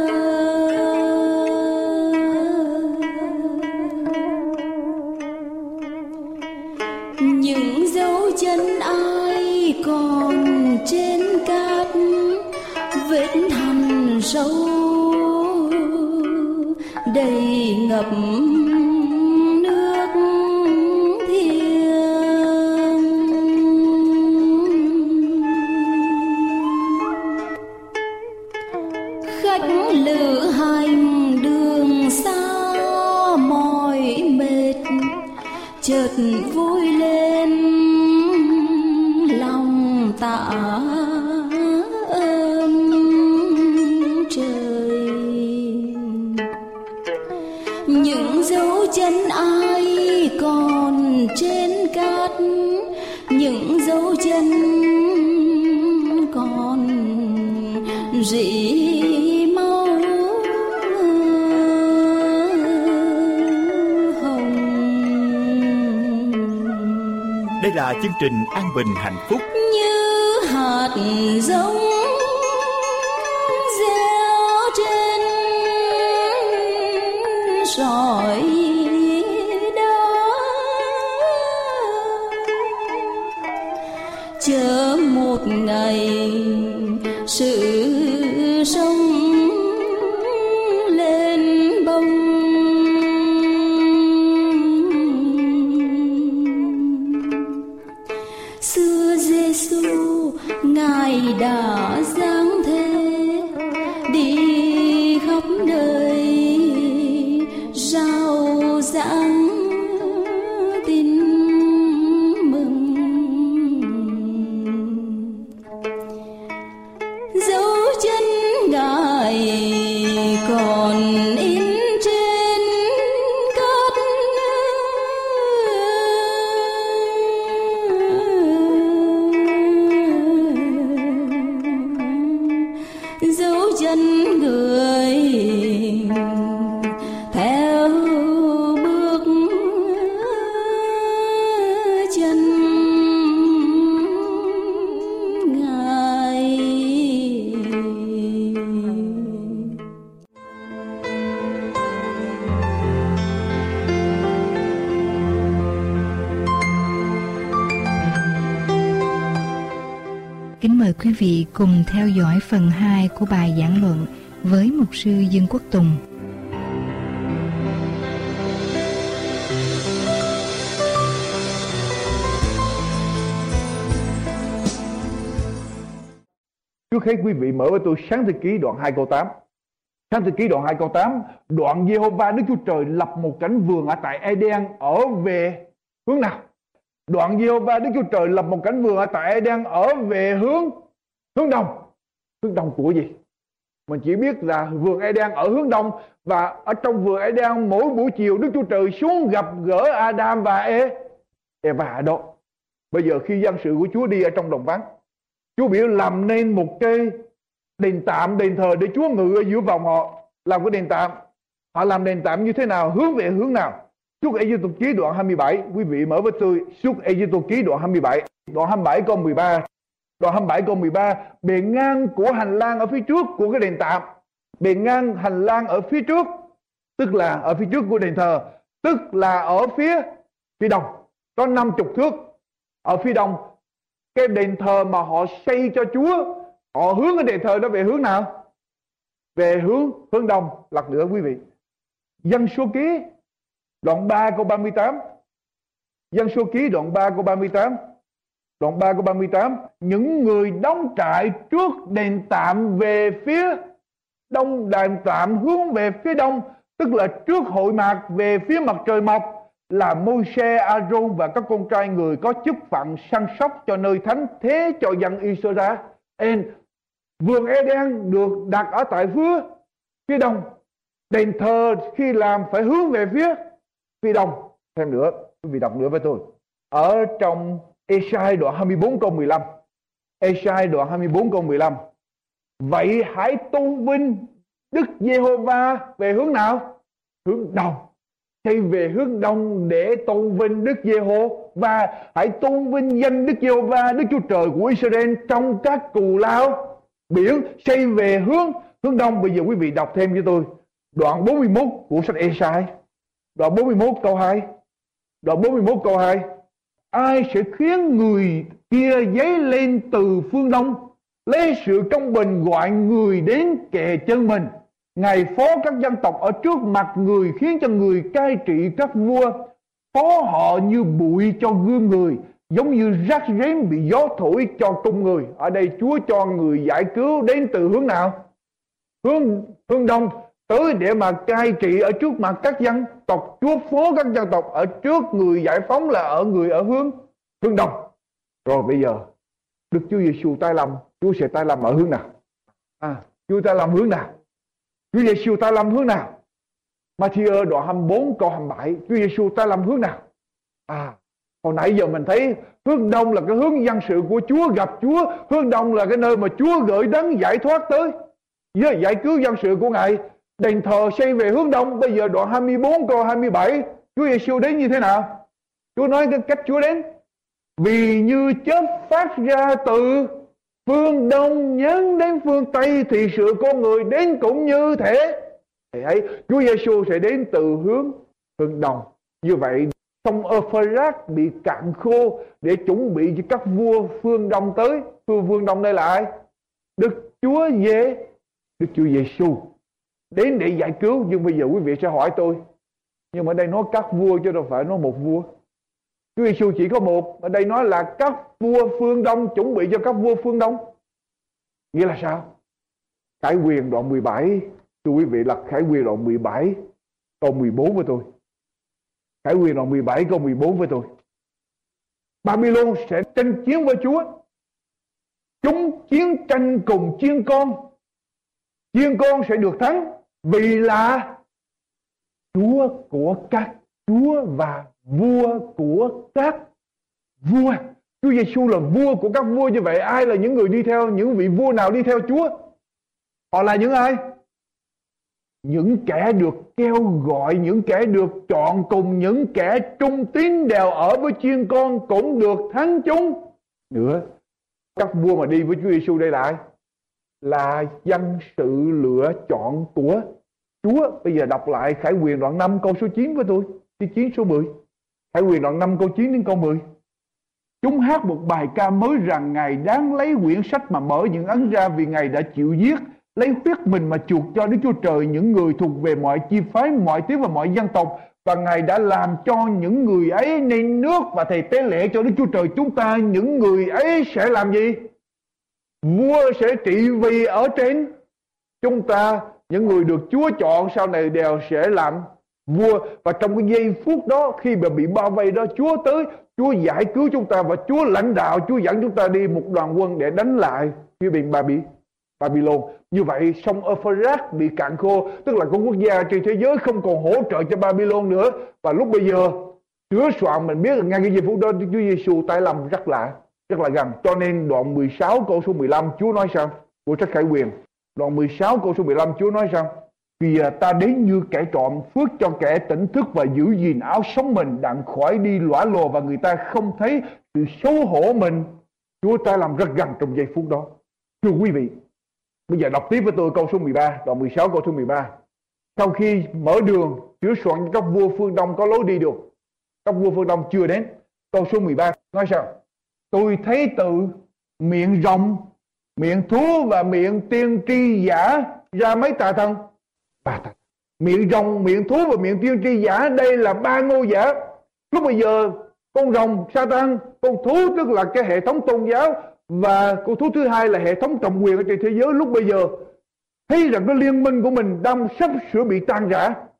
Những dấu chân ai còn trên cát, vết hằn sâu đầy ngập nước thiêng. Khách lữ hành đường xa mỏi mệt, chợt vui lên lòng tạ ơn trời. Những dấu chân ai còn trên cát, những dấu chân còn rỉ máu hồng. Đây là chương trình An Bình Hạnh Phúc. Như hạt giống gieo trên sỏi đá, chờ một ngày sự sống lên bông. Xưa Giêsu Ngài đã giáng thế đi khắp đời rao giảng tin mừng. Dấu chân Ngài còn in trên cát, dấu chân người theo bước chân Ngài. Kính mời quý vị cùng theo dõi phần 2 của bài giảng luận với mục sư Dương Quốc Tùng. Trước hết quý vị mở với tôi Sáng Thế Ký đoạn 2 câu 8. Sáng Thế Ký đoạn 2 câu 8. Đoạn Giê-hô-va Đức Chúa Trời lập một cánh vườn ở tại Ê-đen ở về hướng nào? Đoạn Giê-hô-va Đức Chúa Trời lập một cánh vườn ở tại Ê-đen ở về hướng đông. Hướng đông của gì? Mình chỉ biết là vườn Ê-đen ở hướng đông, và ở trong vườn Ê-đen mỗi buổi chiều Đức Chúa Trời xuống gặp gỡ Adam và Eva đó. Bây giờ khi dân sự của Chúa đi ở trong đồng vắng, Chúa biểu làm nên một cái đền tạm, đền thờ để Chúa ngự ở giữa vòng họ. Làm cái đền tạm. Họ làm đền tạm như thế nào? Hướng về hướng nào? Suốt Ê-giê-tô ký đoạn 27. Quý vị mở với tôi Suốt Ê-giê-tô ký đoạn 27. Đoạn 27 câu 13. Đoạn 27 câu 13. Bề ngang của hành lang ở phía trước của cái đền tạm. Bề ngang hành lang ở phía trước, tức là ở phía trước của đền thờ, tức là ở phía đông, có 50 thước. Ở phía đông, cái đền thờ mà họ xây cho Chúa, họ hướng cái đền thờ đó về hướng nào? Về hướng đông. Lật nữa quý vị. Dân số ký đoạn 3 câu 38. Dân số ký đoạn 3 câu 38. Đoạn 3 câu 38. Những người đóng trại trước đền tạm về phía đông, đền tạm hướng về phía đông, tức là trước hội mạc về phía mặt trời mọc, là Môi-se, A-rôn và các con trai người có chức phận săn sóc cho nơi thánh, thế cho dân Israel. Vườn Eden được đặt ở tại phía đông. Đền thờ khi làm phải hướng về phía đông. Thêm nữa, quý vị đọc nữa với tôi. Ở trong Ê-sai đoạn 24 câu 15. Ê-sai đoạn 24 câu 15. Vậy hãy tôn vinh Đức Giê-hô-va về hướng nào? Hướng đông. Xây về hướng đông để tôn vinh Đức Giê-hô-va. Hãy tôn vinh danh Đức Giê-hô-va, Đức Chúa Trời của Israel trong các cù lao biển. Xây về hướng đông. Bây giờ quý vị đọc thêm với tôi đoạn 41 của sách Ê-sai. Đoạn 41 câu 2. Đoạn 41 câu 2. Ai sẽ khiến người kia dấy lên từ phương đông, lấy sự công bình gọi người đến kề chân mình. Ngài phó các dân tộc ở trước mặt người, khiến cho người cai trị các vua. Phó họ như bụi cho gươm người, giống như rác rến bị gió thổi cho cung người. Ở đây Chúa cho người giải cứu đến từ hướng nào? Hướng đông, tới để mà cai trị ở trước mặt các dân tộc. Chúa phó các dân tộc ở trước người giải phóng là ở hướng đông. Rồi bây giờ Đức Chúa Giêsu tái lâm, Chúa sẽ tái lâm ở hướng nào? Chúa tái lâm hướng nào? Chúa Giêsu tái lâm hướng nào? Ma-thi-ơ đoạn 24 câu 27. Chúa Giêsu tái lâm hướng nào? Hồi nãy giờ mình thấy hướng đông là cái hướng dân sự của Chúa gặp Chúa. Hướng đông là cái nơi mà Chúa gửi đấng giải thoát tới, với giải cứu dân sự của Ngài. Đền thờ xây về hướng đông. Bây giờ đoạn 24 câu 27, Chúa Giêsu đến như thế nào? Chúa nói cái cách Chúa đến: vì như chớp phát ra từ phương đông nhắm đến phương tây, thì sự con người đến cũng như thế. Thì ấy, Chúa Giêsu sẽ đến từ hướng đông. Như vậy sông Euphrates bị cạn khô để chuẩn bị cho các vua phương đông tới. Phương đông đây là ai? Đức Chúa Giêsu đến để giải cứu. Nhưng bây giờ quý vị sẽ hỏi tôi, nhưng mà ở đây nói các vua chứ đâu phải nói một vua. Chúa Giêsu chỉ có một. Ở đây nói là các vua phương đông, chuẩn bị cho các vua phương đông. Nghĩa là sao? Khải Huyền đoạn 17. Thưa quý vị, là Khải Huyền đoạn 17 câu 14 với tôi. Khải Huyền đoạn 17 câu 14 với tôi. Babylon sẽ tranh chiến với Chúa. Chúng chiến tranh cùng chiên con. Chiên con sẽ được thắng, vì là Chúa của các chúa và vua của các vua. Chúa Giêsu là vua của các vua. Như vậy ai là những người đi theo, những vị vua nào đi theo Chúa? Họ là những ai? Những kẻ được kêu gọi, những kẻ được chọn, cùng những kẻ trung tín đều ở với chiên con cũng được thắng chúng nữa. Các vua mà đi với Chúa Giêsu đây là ai? Là dân sự lựa chọn của Chúa. Bây giờ đọc lại Khải Huyền đoạn 5 câu số 9 với tôi. Cái 9 số 10. Khải Huyền đoạn 5 câu 9 đến câu 10. Chúng hát một bài ca mới rằng Ngài đáng lấy quyển sách mà mở những ấn ra, vì Ngài đã chịu giết, lấy huyết mình mà chuộc cho Đức Chúa Trời những người thuộc về mọi chi phái, mọi tiếng và mọi dân tộc. Và Ngài đã làm cho những người ấy nên nước và thầy tế lễ cho Đức Chúa Trời chúng ta. Những người ấy sẽ làm gì? Vua sẽ trị vì ở trên chúng ta. Những người được Chúa chọn sau này đều sẽ làm vua. Và trong cái giây phút đó, khi mà bị bao vây đó, Chúa tới, Chúa giải cứu chúng ta, và Chúa lãnh đạo, Chúa dẫn chúng ta đi một đoàn quân để đánh lại phía biển Babylon. Như vậy sông Euphrates bị cạn khô, tức là các quốc gia trên thế giới không còn hỗ trợ cho Babylon nữa. Và lúc bây giờ sửa soạn, mình biết là ngay cái giây phút đó Chúa Giêsu tái lâm rất là gần. Cho nên đoạn 16 câu số 15 Chúa nói sao? Của sách Khải Huyền đoạn 16 câu số 15 Chúa nói sao? Vì ta đến như kẻ trộm, phước cho kẻ tỉnh thức và giữ gìn áo sống mình, đặng khỏi đi lõa lồ và người ta không thấy sự xấu hổ mình. Chúa tái lâm rất gần trong giây phút đó. Thưa quý vị, bây giờ đọc tiếp với tôi câu số 13, đoạn 16 câu số 13. Sau khi mở đường sửa soạn cho các vua phương Đông có lối đi được, các vua phương Đông chưa đến. Câu số 13 nói sao? Tôi thấy từ miệng rồng, miệng thú và miệng tiên tri giả ra mấy tà thần? Ba tà. Miệng rồng, miệng thú và miệng tiên tri giả, đây là ba ngôi giả. Lúc bây giờ con rồng Satan, con thú tức là cái hệ thống tôn giáo, và con thú thứ hai là hệ thống cầm quyền ở trên thế giới. Lúc bây giờ thấy rằng cái liên minh của mình đang sắp sửa bị tan rã.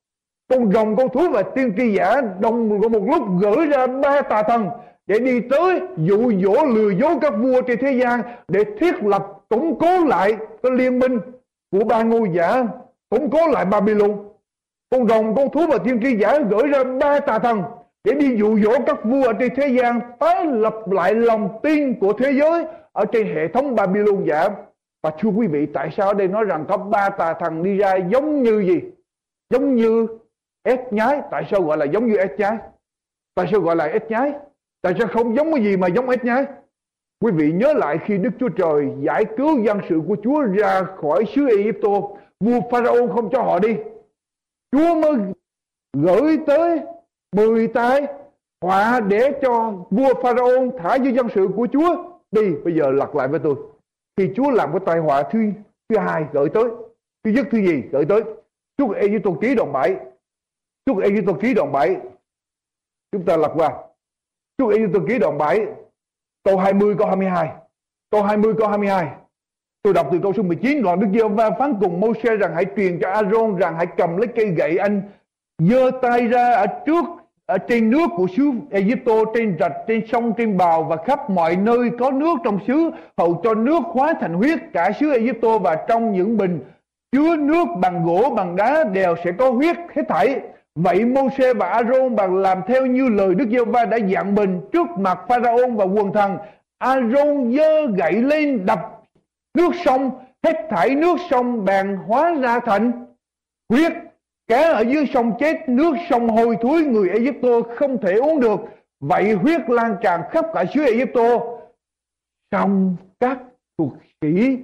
Con rồng, con thú và tiên tri giả đồng một lúc gửi ra 3 tà thần để đi tới dụ dỗ lừa dối các vua trên thế gian, để thiết lập củng cố lại cái liên minh của 3 ngôi giả, củng cố lại Babylon. Con rồng, con thú và tiên tri giả gửi ra 3 tà thần để đi dụ dỗ các vua ở trên thế gian tái lập lại lòng tin của thế giới ở trên hệ thống Babylon giả. Và thưa quý vị, tại sao ở đây nói rằng có 3 tà thần đi ra giống như gì? Giống như ếch nhái. Tại sao gọi là giống như ếch nhái? Tại sao gọi là ếch nhái? Tại sao không giống cái gì mà giống ếch nhái? Quý vị nhớ lại khi Đức Chúa Trời giải cứu dân sự của Chúa ra khỏi xứ Ai-Cập, vua Pharaoh không cho họ đi, Chúa mới gửi tới 10 tai họa để cho vua Pharaoh thả với dân sự của Chúa đi. Bây giờ lật lại với tôi. Khi Chúa làm cái tai họa thứ hai gửi tới, thứ nhất thứ gì gửi tới? Suốt Ê-díp-tô ký đoạn 7. Suốt Ê-díp-tô ký đoạn 7. Chúng ta lật qua. Suốt Ê-díp-tô ký đoạn 7, câu 20 câu 22. Câu 20 câu 22. Tôi đọc từ câu số 19. Đoạn Đức Giê-hô-va phán cùng Mô-sê rằng hãy truyền cho A-rôn rằng hãy cầm lấy cây gậy anh, giơ tay ra ở trên nước của xứ Ai-cập, trên rạch, trên sông, trên bào và khắp mọi nơi có nước trong xứ, hầu cho nước hóa thành huyết. Cả xứ Ai-cập và trong những bình chứa nước bằng gỗ bằng đá đều sẽ có huyết hết thảy. Vậy Mô-sê và A-rôn bằng làm theo như lời Đức Giê-hô-va đã dặn mình trước mặt Pharaoh và quần thần. A-rôn giơ gậy lên đập nước sông, hết thảy nước sông bèn hóa ra thành huyết. Cá ở dưới sông chết, nước sông hôi thối, người Ai-cập không thể uống được. Vậy huyết lan tràn khắp cả xứ Ai-cập. Xong các thuộc sĩ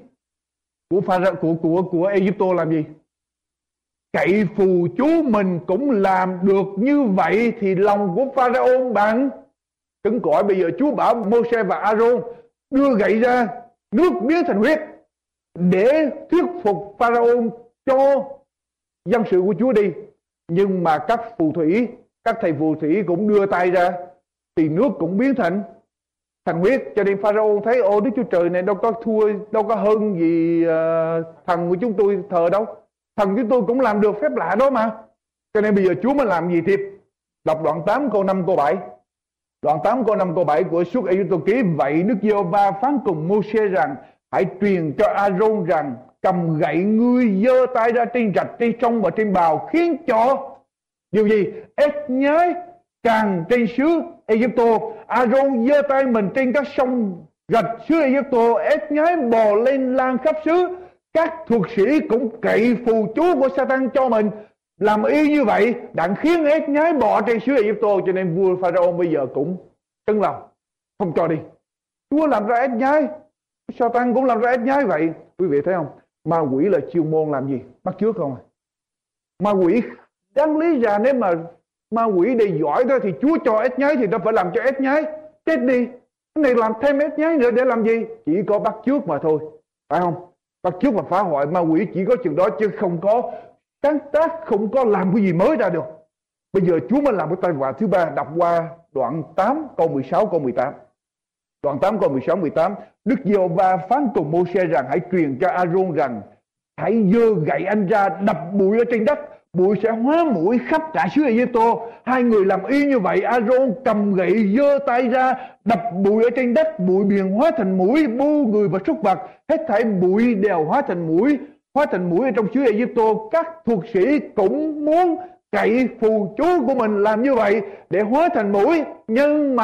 của Ai-cập làm gì? Cậy phù chú mình cũng làm được như vậy thì lòng của Pharaoh bạn cứng cỏi. Bây giờ Chúa bảo Mô-sê và A-rôn đưa gậy ra, nước biến thành huyết để thuyết phục Pharaoh cho dân sự của Chúa đi. Nhưng mà các thầy phù thủy cũng đưa tay ra thì nước cũng biến thành huyết. Cho nên Pharaoh thấy Đức Chúa Trời này đâu có thua, đâu có hơn gì thần của chúng tôi thờ đâu. Thần chúng tôi cũng làm được phép lạ đó mà. Cho nên bây giờ Chúa mới làm gì tiếp? Đọc đoạn 8 câu 5 câu 7. Đoạn 8 câu 5 câu 7 của Suốt Ê-díp-tô ký. Vậy Đức Giê-hô-va phán cùng Mô-sê rằng hãy truyền cho A-rôn rằng cầm gậy ngươi giơ tay ra trên rạch, trên sông và trên bào, khiến cho điều gì? Ếch nhái càng trên xứ Ai-cập. A-rôn giơ tay mình trên các sông rạch xứ Ai-cập, ếch nhái bò lên lan khắp xứ. Các thuộc sĩ cũng cậy phù chú của Satan cho mình, làm y như vậy đặng khiến ếch nhái bò trên xứ Ai-cập. Cho nên vua Pharaoh bây giờ cũng cứng lòng, không cho đi. Chúa làm ra ếch nhái, Satan cũng làm ra ếch nhái vậy. Quý vị thấy không? Ma quỷ là chuyên môn làm gì? Bắt chước không? Ma quỷ đáng lý ra nếu mà ma quỷ để giỏi đó thì Chúa cho ếch nhái thì nó phải làm cho ếch nhái chết đi. Cái này làm thêm ếch nhái nữa để làm gì? Chỉ có bắt chước mà thôi, phải không? Bắt chước và phá hoại. Ma quỷ chỉ có chừng đó chứ không có sáng tác, không có làm cái gì mới ra được. Bây giờ Chúa mới làm cái tai họa thứ ba. Đọc qua đoạn 8 câu 16 câu 18. Đoạn 8 câu 16 18. Đức Giê-hô-va phán cùng Mô-sê rằng hãy truyền cho A-rôn rằng hãy giơ gậy anh ra đập bụi ở trên đất, bụi sẽ hóa mũi khắp cả xứ Ai-cập. Hai người làm y như vậy. A-rôn cầm gậy giơ tay ra đập bụi ở trên đất, bụi biển hóa thành mũi, bu người và súc vật, hết thảy bụi đều hóa thành mũi ở trong xứ Ai-cập. Các thuộc sĩ cũng muốn cậy phù chú của mình làm như vậy để hóa thành mũi, nhưng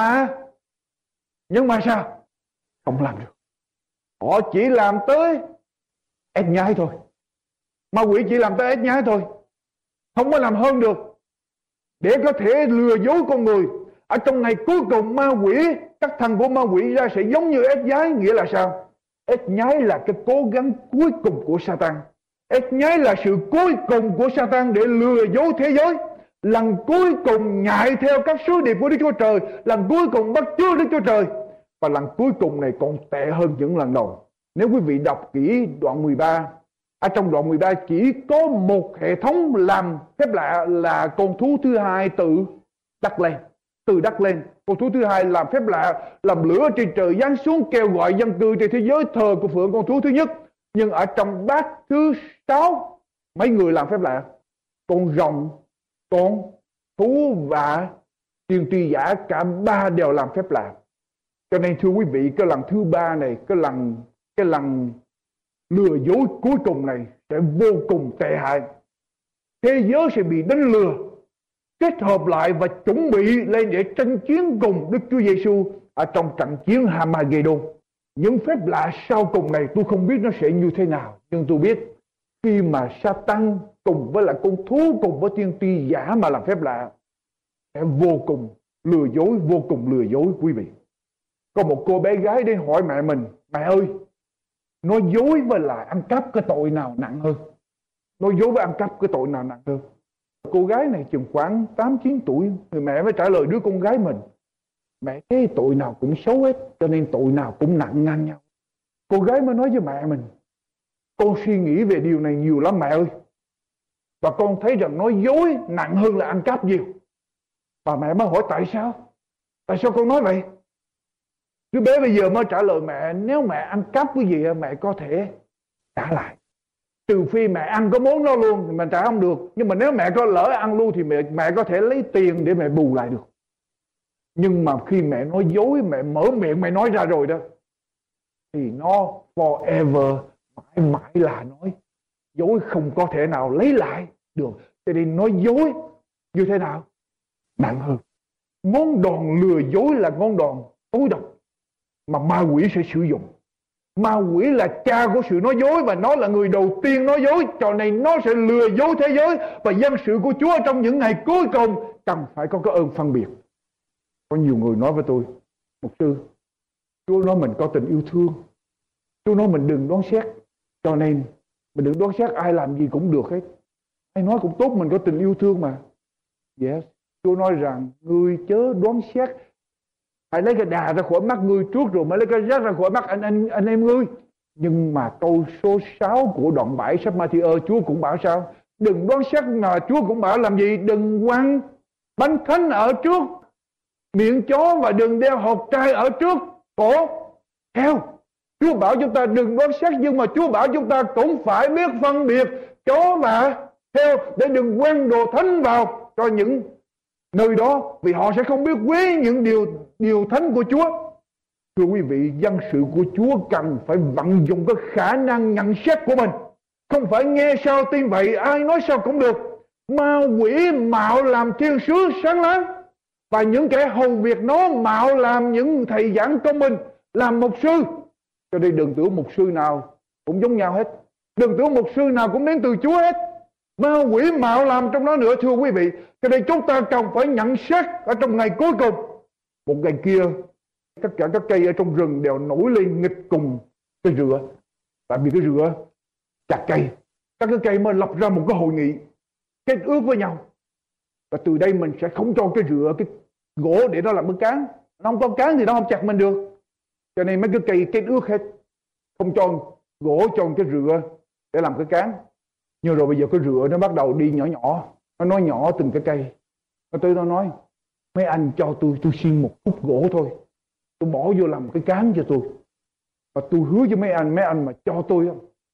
mà sao? Không làm được. Họ chỉ làm tới ếch nhái thôi. Ma quỷ chỉ làm tới ếch nhái thôi, không có làm hơn được, để có thể lừa dối con người. Ở trong ngày cuối cùng ma quỷ, các thần của ma quỷ ra sẽ giống như ếch nhái. Nghĩa là sao? Ếch nhái là cái cố gắng cuối cùng của Satan. Ếch nhái là sự cuối cùng của Satan để lừa dối thế giới. Lần cuối cùng nhại theo các sứ điệp của Đức Chúa Trời, lần cuối cùng bắt chước Đức Chúa Trời. Và lần cuối cùng này còn tệ hơn những lần đầu. Nếu quý vị đọc kỹ đoạn 13, trong đoạn 13 chỉ có một hệ thống làm phép lạ là con thú thứ hai từ đất lên. Con thú thứ hai làm phép lạ, làm lửa trên trời giáng xuống, kêu gọi dân cư trên thế giới thờ của phượng con thú thứ nhất. Nhưng ở trong bát thứ 6, mấy người làm phép lạ? Con rồng, con, thú và tiên tri giả, cả ba đều làm phép lạ. Cho nên thưa quý vị, cái lần thứ ba này, cái lần lừa dối cuối cùng này sẽ vô cùng tệ hại. Thế giới sẽ bị đánh lừa, kết hợp lại và chuẩn bị lên để tranh chiến cùng Đức Chúa Giêsu ở trong trận chiến Hamagedon. Những phép lạ sau cùng này tôi không biết nó sẽ như thế nào, nhưng tôi biết khi mà Satan cùng với lại con thú cùng với tiên tri giả mà làm phép lạ sẽ vô cùng lừa dối quý vị. Có một cô bé gái đến hỏi mẹ mình: mẹ ơi, nói dối với lại ăn cắp cái tội nào nặng hơn? Nói dối với ăn cắp cái tội nào nặng hơn? Cô gái này chừng khoảng 8-9 tuổi, thì mẹ mới trả lời đứa con gái mình: mẹ thấy tội nào cũng xấu hết, cho nên tội nào cũng nặng ngang nhau. Cô gái mới nói với mẹ mình: con suy nghĩ về điều này nhiều lắm mẹ ơi, và con thấy rằng nói dối nặng hơn là ăn cắp nhiều. Và mẹ mới hỏi tại sao? Tại sao con nói vậy? Đứa bé bây giờ mới trả lời mẹ: nếu mẹ ăn cắp cái gì mẹ có thể trả lại, trừ phi mẹ ăn có món đó luôn thì mẹ trả không được. Nhưng mà nếu mẹ có lỡ ăn luôn thì mẹ có thể lấy tiền để mẹ bù lại được. Nhưng mà khi mẹ nói dối, mẹ mở miệng mẹ nói ra rồi đó, thì nó forever, mãi mãi là nói dối, không có thể nào lấy lại được. Cho nên nói dối như thế nào? Nặng hơn. Ngón đòn lừa dối là ngón đòn tối độc mà ma quỷ sẽ sử dụng. Ma quỷ là cha của sự nói dối, và nó là người đầu tiên nói dối, cho nên nó sẽ lừa dối thế giới. Và dân sự của Chúa trong những ngày cuối cùng cần phải có cái ơn phân biệt. Có nhiều người nói với tôi: mục sư, Chúa nói mình có tình yêu thương, Chúa nói mình đừng đoán xét, cho nên mình đừng đoán xét, ai làm gì cũng được hết. Ai nói cũng tốt, mình có tình yêu thương mà. Yes, Chúa nói rằng ngươi chớ đoán xét, hãy lấy cái đà ra khỏi mắt ngươi trước rồi mới lấy cái rác ra khỏi mắt anh em ngươi. Nhưng mà câu số 6 của đoạn 7 sách Ma-thi-ơ, Chúa cũng bảo sao? Đừng đoán xét, mà Chúa cũng bảo làm gì? Đừng quăng bánh thánh ở trước miệng chó, và đừng đeo hột trai ở trước cổ heo. Chúa bảo chúng ta đừng đoán xét, nhưng mà Chúa bảo chúng ta cũng phải biết phân biệt chó và heo, để đừng quăng đồ thánh vào cho những nơi đó, vì họ sẽ không biết quý những điều thánh của Chúa. Thưa quý vị, dân sự của Chúa cần phải vận dụng cái khả năng nhận xét của mình, không phải nghe sao tin vậy, ai nói sao cũng được. Ma quỷ mạo làm thiên sứ sáng láng, và những kẻ hầu việc nó mạo làm những thầy giảng công minh, làm mục sư. Cho nên đừng tưởng mục sư nào cũng giống nhau hết, đừng tưởng mục sư nào cũng đến từ Chúa hết. Ma quỷ mạo làm trong đó nữa, thưa quý vị. Cho nên chúng ta cần phải nhận xét ở trong ngày cuối cùng. Một ngày kia, tất cả các cây ở trong rừng đều nổi lên nghịch cùng cây rựa, tại vì cái rựa chặt cây. Các cái cây mới lập ra một cái hội nghị kết ước với nhau, và từ đây mình sẽ không cho cái rựa, cái gỗ để nó làm cái cán. Nó không có cán thì nó không chặt mình được. Cho nên mấy cái cây kết ước hết, không cho gỗ, cho cái rựa để làm cái cán. Nhưng rồi bây giờ cái rựa nó bắt đầu đi nhỏ nhỏ, nó nói nhỏ từng cái cây. Nó nói: mấy anh cho tôi xin một khúc gỗ thôi, tôi bỏ vô làm cái cán cho tôi. Và tôi hứa với mấy anh mà cho tôi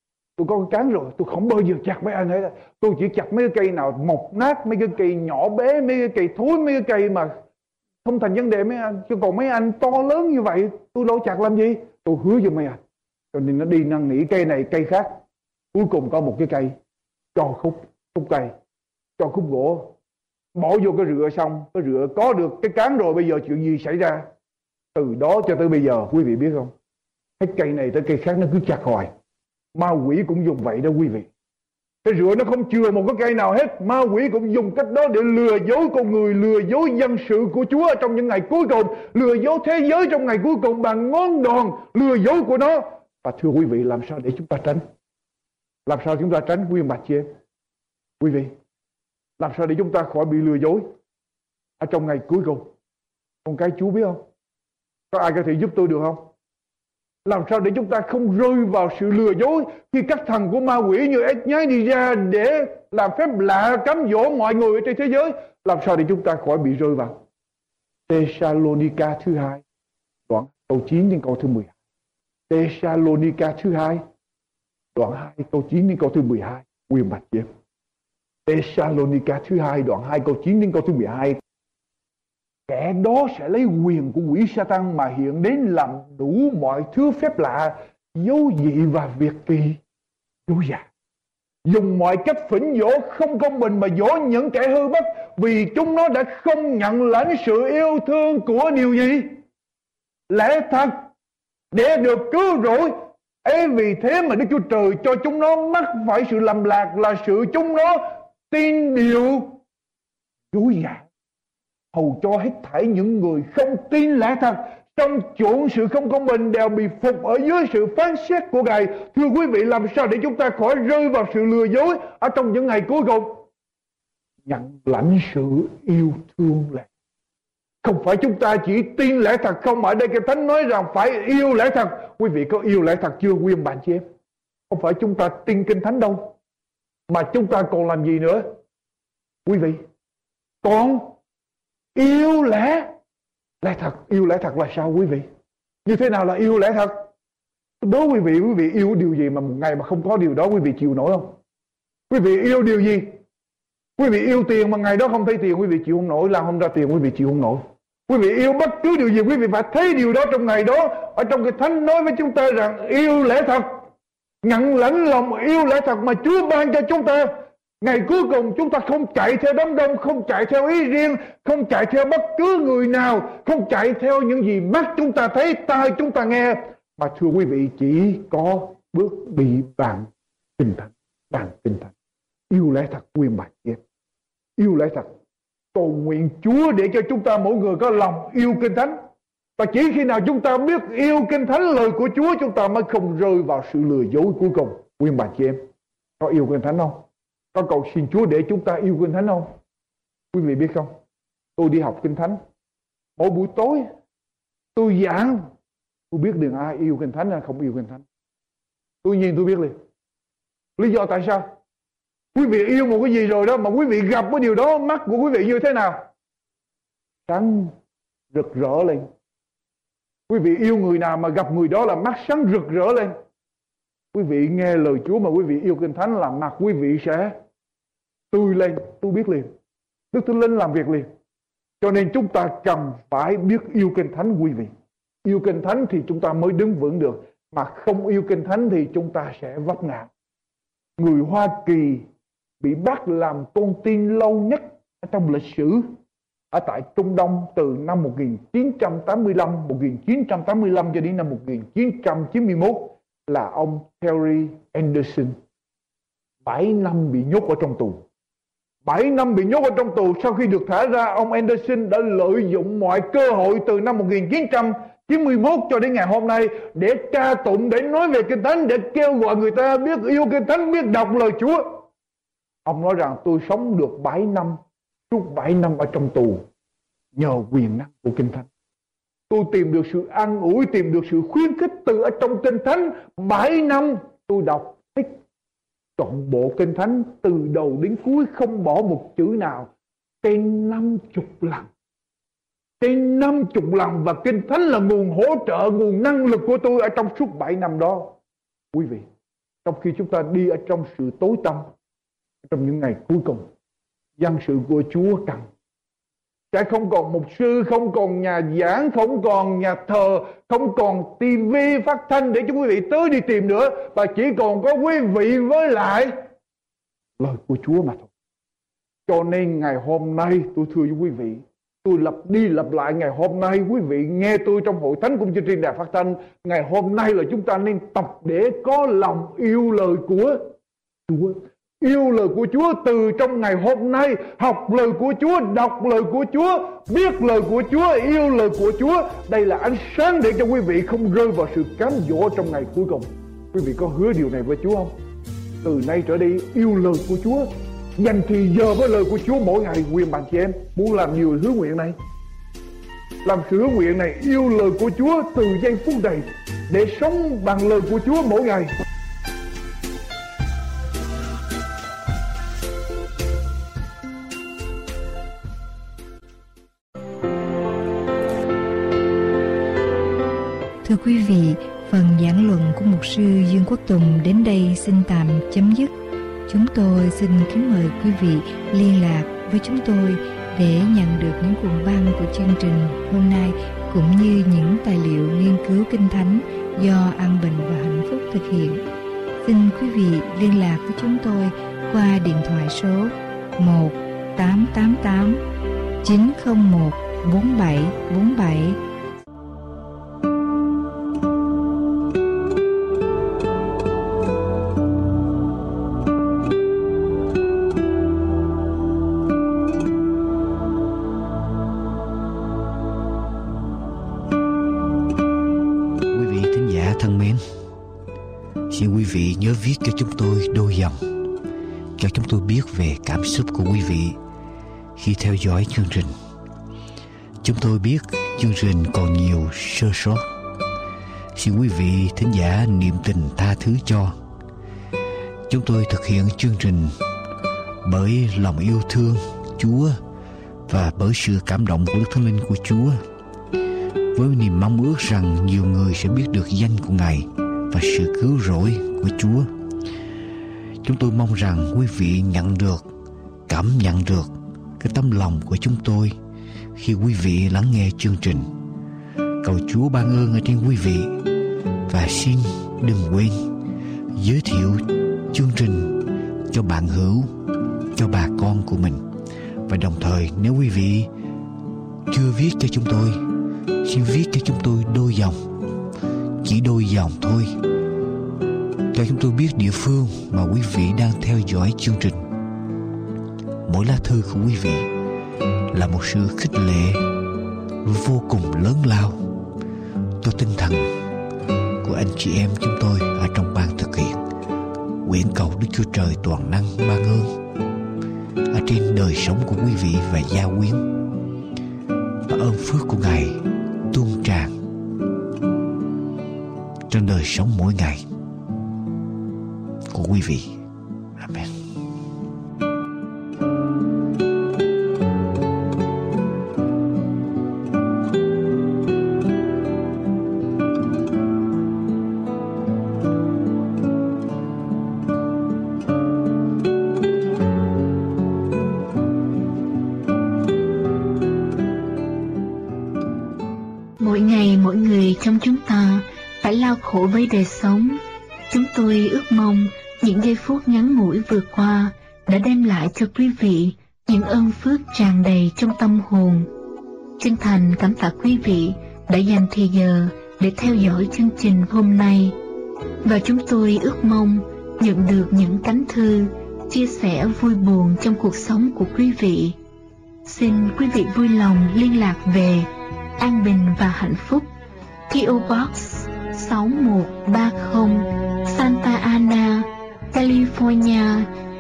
có cái cán rồi, tôi không bao giờ chặt mấy anh hết. Tôi chỉ chặt mấy cái cây nào mọc nát, mấy cái cây nhỏ bé, mấy cái cây thối, mấy cái cây mà không thành vấn đề mấy anh. Chứ còn mấy anh to lớn như vậy tôi đâu chặt làm gì. Tôi hứa với mấy anh. Cho nên nó đi năn nỉ cây này cây khác. Cuối cùng có một cái cây cho khúc cây, cho khúc gỗ, bỏ vô cái rựa, xong cái rựa có được cái cán rồi. Bây giờ chuyện gì xảy ra? Từ đó cho tới bây giờ, quý vị biết không, hết cây này tới cây khác nó cứ chặt hoài. Ma quỷ cũng dùng vậy đó quý vị. Cái rựa nó không chừa một cái cây nào hết. Ma quỷ cũng dùng cách đó để lừa dối con người, lừa dối dân sự của Chúa trong những ngày cuối cùng, lừa dối thế giới trong ngày cuối cùng bằng ngón đòn lừa dối của nó. Và thưa quý vị, làm sao để chúng ta tránh? Làm sao chúng ta tránh, quý bà chị em? Quý vị, làm sao để chúng ta khỏi bị lừa dối ở trong ngày cuối cùng? Con cái Chúa biết không? Có ai có thể giúp tôi được không? Làm sao để chúng ta không rơi vào sự lừa dối khi các thần của ma quỷ như ếch nhái đi ra để làm phép lạ cám dỗ mọi người ở trên thế giới? Làm sao để chúng ta khỏi bị rơi vào? Thessalonica thứ 2 đoạn câu 9 đến câu thứ 12. Thessalonica thứ 2 đoạn 2 câu 9 đến câu thứ 12. Quyền bạch chị em. Thessalonica thứ 2 đoạn 2 câu 9 đến câu thứ 12. Kẻ đó sẽ lấy quyền của quỷ Sa-tan mà hiện đến làm đủ mọi thứ phép lạ, dấu dị và việc kỳ dối dả, dùng mọi cách phỉnh dỗ không công bình mà dỗ những kẻ hư bất, vì chúng nó đã không nhận lãnh sự yêu thương của điều gì? Lẽ thật để được cứu rỗi. Ấy vì thế mà Đức Chúa Trời cho chúng nó mắc phải sự lầm lạc, là sự chúng nó tin điều dối dả, hầu cho hết thảy những người không tin lẽ thật trong chuộng sự không công bình đều bị phục ở dưới sự phán xét của Ngài. Thưa quý vị, làm sao để chúng ta khỏi rơi vào sự lừa dối ở trong những ngày cuối cùng? Nhận lãnh sự yêu thương lẽ. Không phải chúng ta chỉ tin lẽ thật không, ở đây Kinh Thánh nói rằng phải yêu lẽ thật. Quý vị có yêu lẽ thật chưa quý ông bạn chị em? Không phải chúng ta tin Kinh Thánh đâu, mà chúng ta còn làm gì nữa? Quý vị, còn yêu lẽ thật. Yêu lẽ thật là sao quý vị? Như thế nào là yêu lẽ thật? Đố quý vị yêu điều gì mà một ngày mà không có điều đó quý vị chịu nổi không? Quý vị yêu điều gì? Quý vị yêu tiền mà ngày đó không thấy tiền quý vị chịu không nổi, làm không ra tiền quý vị chịu không nổi. Quý vị yêu bất cứ điều gì quý vị phải thấy điều đó trong ngày đó. Ở trong Kinh Thánh nói với chúng ta rằng yêu lẽ thật, nhận lãnh lòng yêu lẽ thật mà Chúa ban cho chúng ta. Ngày cuối cùng chúng ta không chạy theo đám đông, không chạy theo ý riêng, không chạy theo bất cứ người nào, không chạy theo những gì mắt chúng ta thấy, tai chúng ta nghe, mà thưa quý vị chỉ có bước đi bằng Kinh Thánh, bằng Kinh Thánh. Yêu lẽ thật quyền bạn em. Yêu lẽ thật. Cầu nguyện Chúa để cho chúng ta mỗi người có lòng yêu Kinh Thánh. Và chỉ khi nào chúng ta biết yêu Kinh Thánh, lời của Chúa, chúng ta mới không rơi vào sự lừa dối cuối cùng. Quyền bạn chị em, có yêu Kinh Thánh không? Có cầu xin Chúa để chúng ta yêu Kinh Thánh không? Quý vị biết không? Tôi đi học Kinh Thánh, mỗi buổi tối tôi giảng, tôi biết được ai yêu Kinh Thánh hay không yêu Kinh Thánh. Tuy nhiên tôi biết liền. Lý do tại sao? Quý vị yêu một cái gì rồi đó mà quý vị gặp cái điều đó, mắt của quý vị như thế nào? Sáng rực rỡ lên. Quý vị yêu người nào mà gặp người đó là mắt sáng rực rỡ lên. Quý vị nghe lời Chúa mà quý vị yêu Kinh Thánh là mặt quý vị sẽ tươi lên. Tôi biết liền. Đức Thánh Linh làm việc liền. Cho nên chúng ta cần phải biết yêu Kinh Thánh quý vị. Yêu Kinh Thánh thì chúng ta mới đứng vững được. Mà không yêu Kinh Thánh thì chúng ta sẽ vấp ngã. Người Hoa Kỳ bị bắt làm con tin lâu nhất trong lịch sử ở tại Trung Đông từ năm 1985 cho đến năm 1991 là ông Terry Anderson. 7 năm bị nhốt ở trong tù. 7 năm bị nhốt ở trong tù. Sau khi được thả ra, ông Anderson đã lợi dụng mọi cơ hội từ năm 1991 cho đến ngày hôm nay để ca tụng, để nói về Kinh Thánh, để kêu gọi người ta biết yêu Kinh Thánh, biết đọc lời Chúa. Ông nói rằng tôi sống được 7 năm, suốt 7 năm ở trong tù nhờ quyền năng của Kinh Thánh. Tôi tìm được sự an ủi, tìm được sự khuyến khích từ ở trong Kinh Thánh. 7 năm tôi đọc hết trọn bộ Kinh Thánh từ đầu đến cuối, không bỏ một chữ nào, trên 50 lần. Trên 50 lần, và Kinh Thánh là nguồn hỗ trợ, nguồn năng lực của tôi ở trong suốt 7 năm đó. Quý vị, trong khi chúng ta đi ở trong sự tối tăm, trong những ngày cuối cùng, dân sự của Chúa cần sẽ không còn mục sư, không còn nhà giảng, không còn nhà thờ, không còn tivi phát thanh để cho quý vị tới đi tìm nữa, và chỉ còn có quý vị với lại lời của Chúa mà thôi. Cho nên ngày hôm nay tôi thưa với quý vị, tôi lặp đi lặp lại, ngày hôm nay quý vị nghe tôi trong hội thánh cũng như trên đài phát thanh, ngày hôm nay là chúng ta nên tập để có lòng yêu lời của Chúa. Yêu lời của Chúa từ trong ngày hôm nay, học lời của Chúa, đọc lời của Chúa, biết lời của Chúa, yêu lời của Chúa. Đây là ánh sáng để cho quý vị không rơi vào sự cám dỗ trong ngày cuối cùng. Quý vị có hứa điều này với Chúa không? Từ nay trở đi yêu lời của Chúa, dành thì giờ với lời của Chúa mỗi ngày. Quyền bạn chị em muốn làm nhiều hứa nguyện này, làm sự hứa nguyện này, yêu lời của Chúa từ giây phút này, để sống bằng lời của Chúa mỗi ngày. Thưa quý vị, phần giảng luận của mục sư Dương Quốc Tùng đến đây xin tạm chấm dứt. Chúng tôi xin kính mời quý vị liên lạc với chúng tôi để nhận được những cuộn băng của chương trình hôm nay, cũng như những tài liệu nghiên cứu Kinh Thánh do An Bình và Hạnh Phúc thực hiện. Xin quý vị liên lạc với chúng tôi qua điện thoại số 1-888-901-4747. Xin quý vị nhớ viết cho chúng tôi đôi dòng, cho chúng tôi biết về cảm xúc của quý vị khi theo dõi chương trình. Chúng tôi biết chương trình còn nhiều sơ sót. Xin quý vị thính giả niệm tình tha thứ cho. Chúng tôi thực hiện chương trình bởi lòng yêu thương Chúa và bởi sự cảm động của Đức Thánh Linh của Chúa, với niềm mong ước rằng nhiều người sẽ biết được danh của Ngài và sự cứu rỗi của Chúa. Chúng tôi mong rằng quý vị nhận được, cảm nhận được cái tấm lòng của chúng tôi khi quý vị lắng nghe chương trình. Cầu Chúa ban ơn ở trên quý vị, và xin đừng quên giới thiệu chương trình cho bạn hữu, cho bà con của mình. Và đồng thời, nếu quý vị chưa viết cho chúng tôi, xin viết cho chúng tôi đôi dòng, chỉ đôi dòng thôi, cho chúng tôi biết địa phương mà quý vị đang theo dõi chương trình. Mỗi lá thư của quý vị là một sự khích lệ vô cùng lớn lao cho tinh thần của anh chị em chúng tôi ở trong ban thực hiện. Nguyện cầu Đức Chúa Trời toàn năng ban ơn ở trên đời sống của quý vị và gia quyến, và ơn phước của Ngài tuôn tràn trong đời sống mỗi ngày của quý vị. Amen. Mỗi ngày mỗi người trong chúng ta phải lao khổ với đời sống. Chúng tôi ước mong những giây phút ngắn ngủi vừa qua đã đem lại cho quý vị những ơn phước tràn đầy trong tâm hồn. Chân thành cảm tạ quý vị đã dành thời giờ để theo dõi chương trình hôm nay. Và chúng tôi ước mong nhận được những cánh thư, chia sẻ vui buồn trong cuộc sống của quý vị. Xin quý vị vui lòng liên lạc về An Bình và Hạnh Phúc, PO Box 6130, Santa Ana, California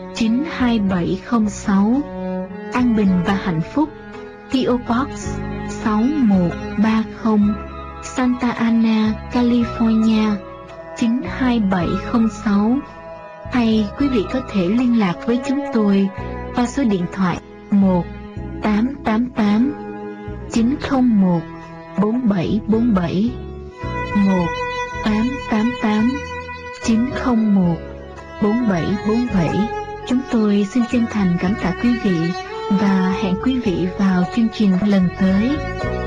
92706. An Bình và Hạnh Phúc, PO Box 6130, Santa Ana, California 92706. Hay quý vị có thể liên lạc với chúng tôi qua số điện thoại 1-888-901-4747, 1-888-901-4747. Chúng tôi xin chân thành cảm tạ quý vị và hẹn quý vị vào chương trình lần tới.